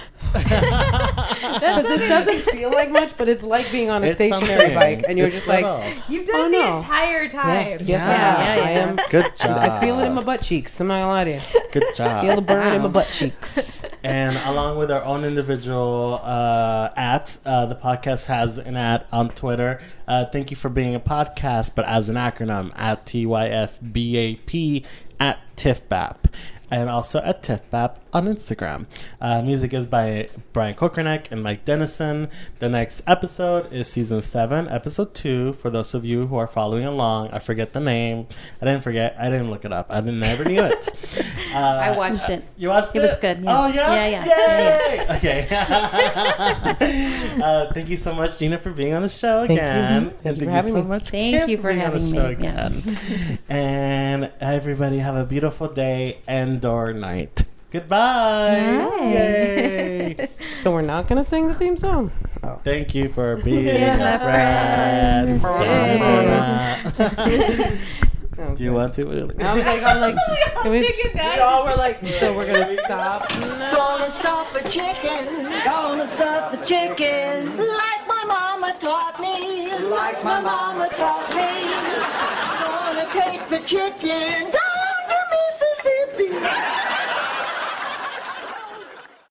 because this doesn't feel like much, but it's like being on a
It's
stationary
something.
bike and you're
It's
just like,
subtle.
You've
Oh,
done it the
no.
entire time.
yes, yes, I
Yeah,
have.
yeah,
I
yeah.
am.
Good job.
I feel it in my butt cheeks. I'm not gonna lie to you.
Good job.
Feel the burn in my
Wow.
butt cheeks.
And along with our own individual uh, at, uh, the podcast has an ad on Twitter Uh, thank you for being a podcast, but as an acronym at T Y F B A P at TIFBAP. And also at TIFBAP on Instagram. Uh, music is by Brian Kokernek and Mike Dennison. The next episode is season seven, episode two. For those of you who are following along, I forget the name. I didn't forget. I didn't look it up. I didn't, never knew it. Uh,
I watched it.
You watched it?
It was good. Yeah.
Oh, yeah?
Yeah, yeah.
Yay!
yeah,
Okay. uh, thank you so much, Gina, for being on the show
Thank
again.
you.
And
Thank you
thank
for having
so
me.
much,
Thank
Kim,
you for
being on the
having
show
me. Yeah.
again. And everybody have a beautiful day and or night. Goodbye.
Bye.
Yay.
So we're not gonna sing the theme song.
Thank you for being
Yeah,
a friend.
friend.
Do you want to?
I'm like, I'm like, can we,
chicken
we
nuggets.
all were like, so we're gonna stop.
Gonna stuff a chicken. Gonna stuff the chicken. Like my mama taught me. Like my mama taught me. Gonna take the chicken down to Mississippi.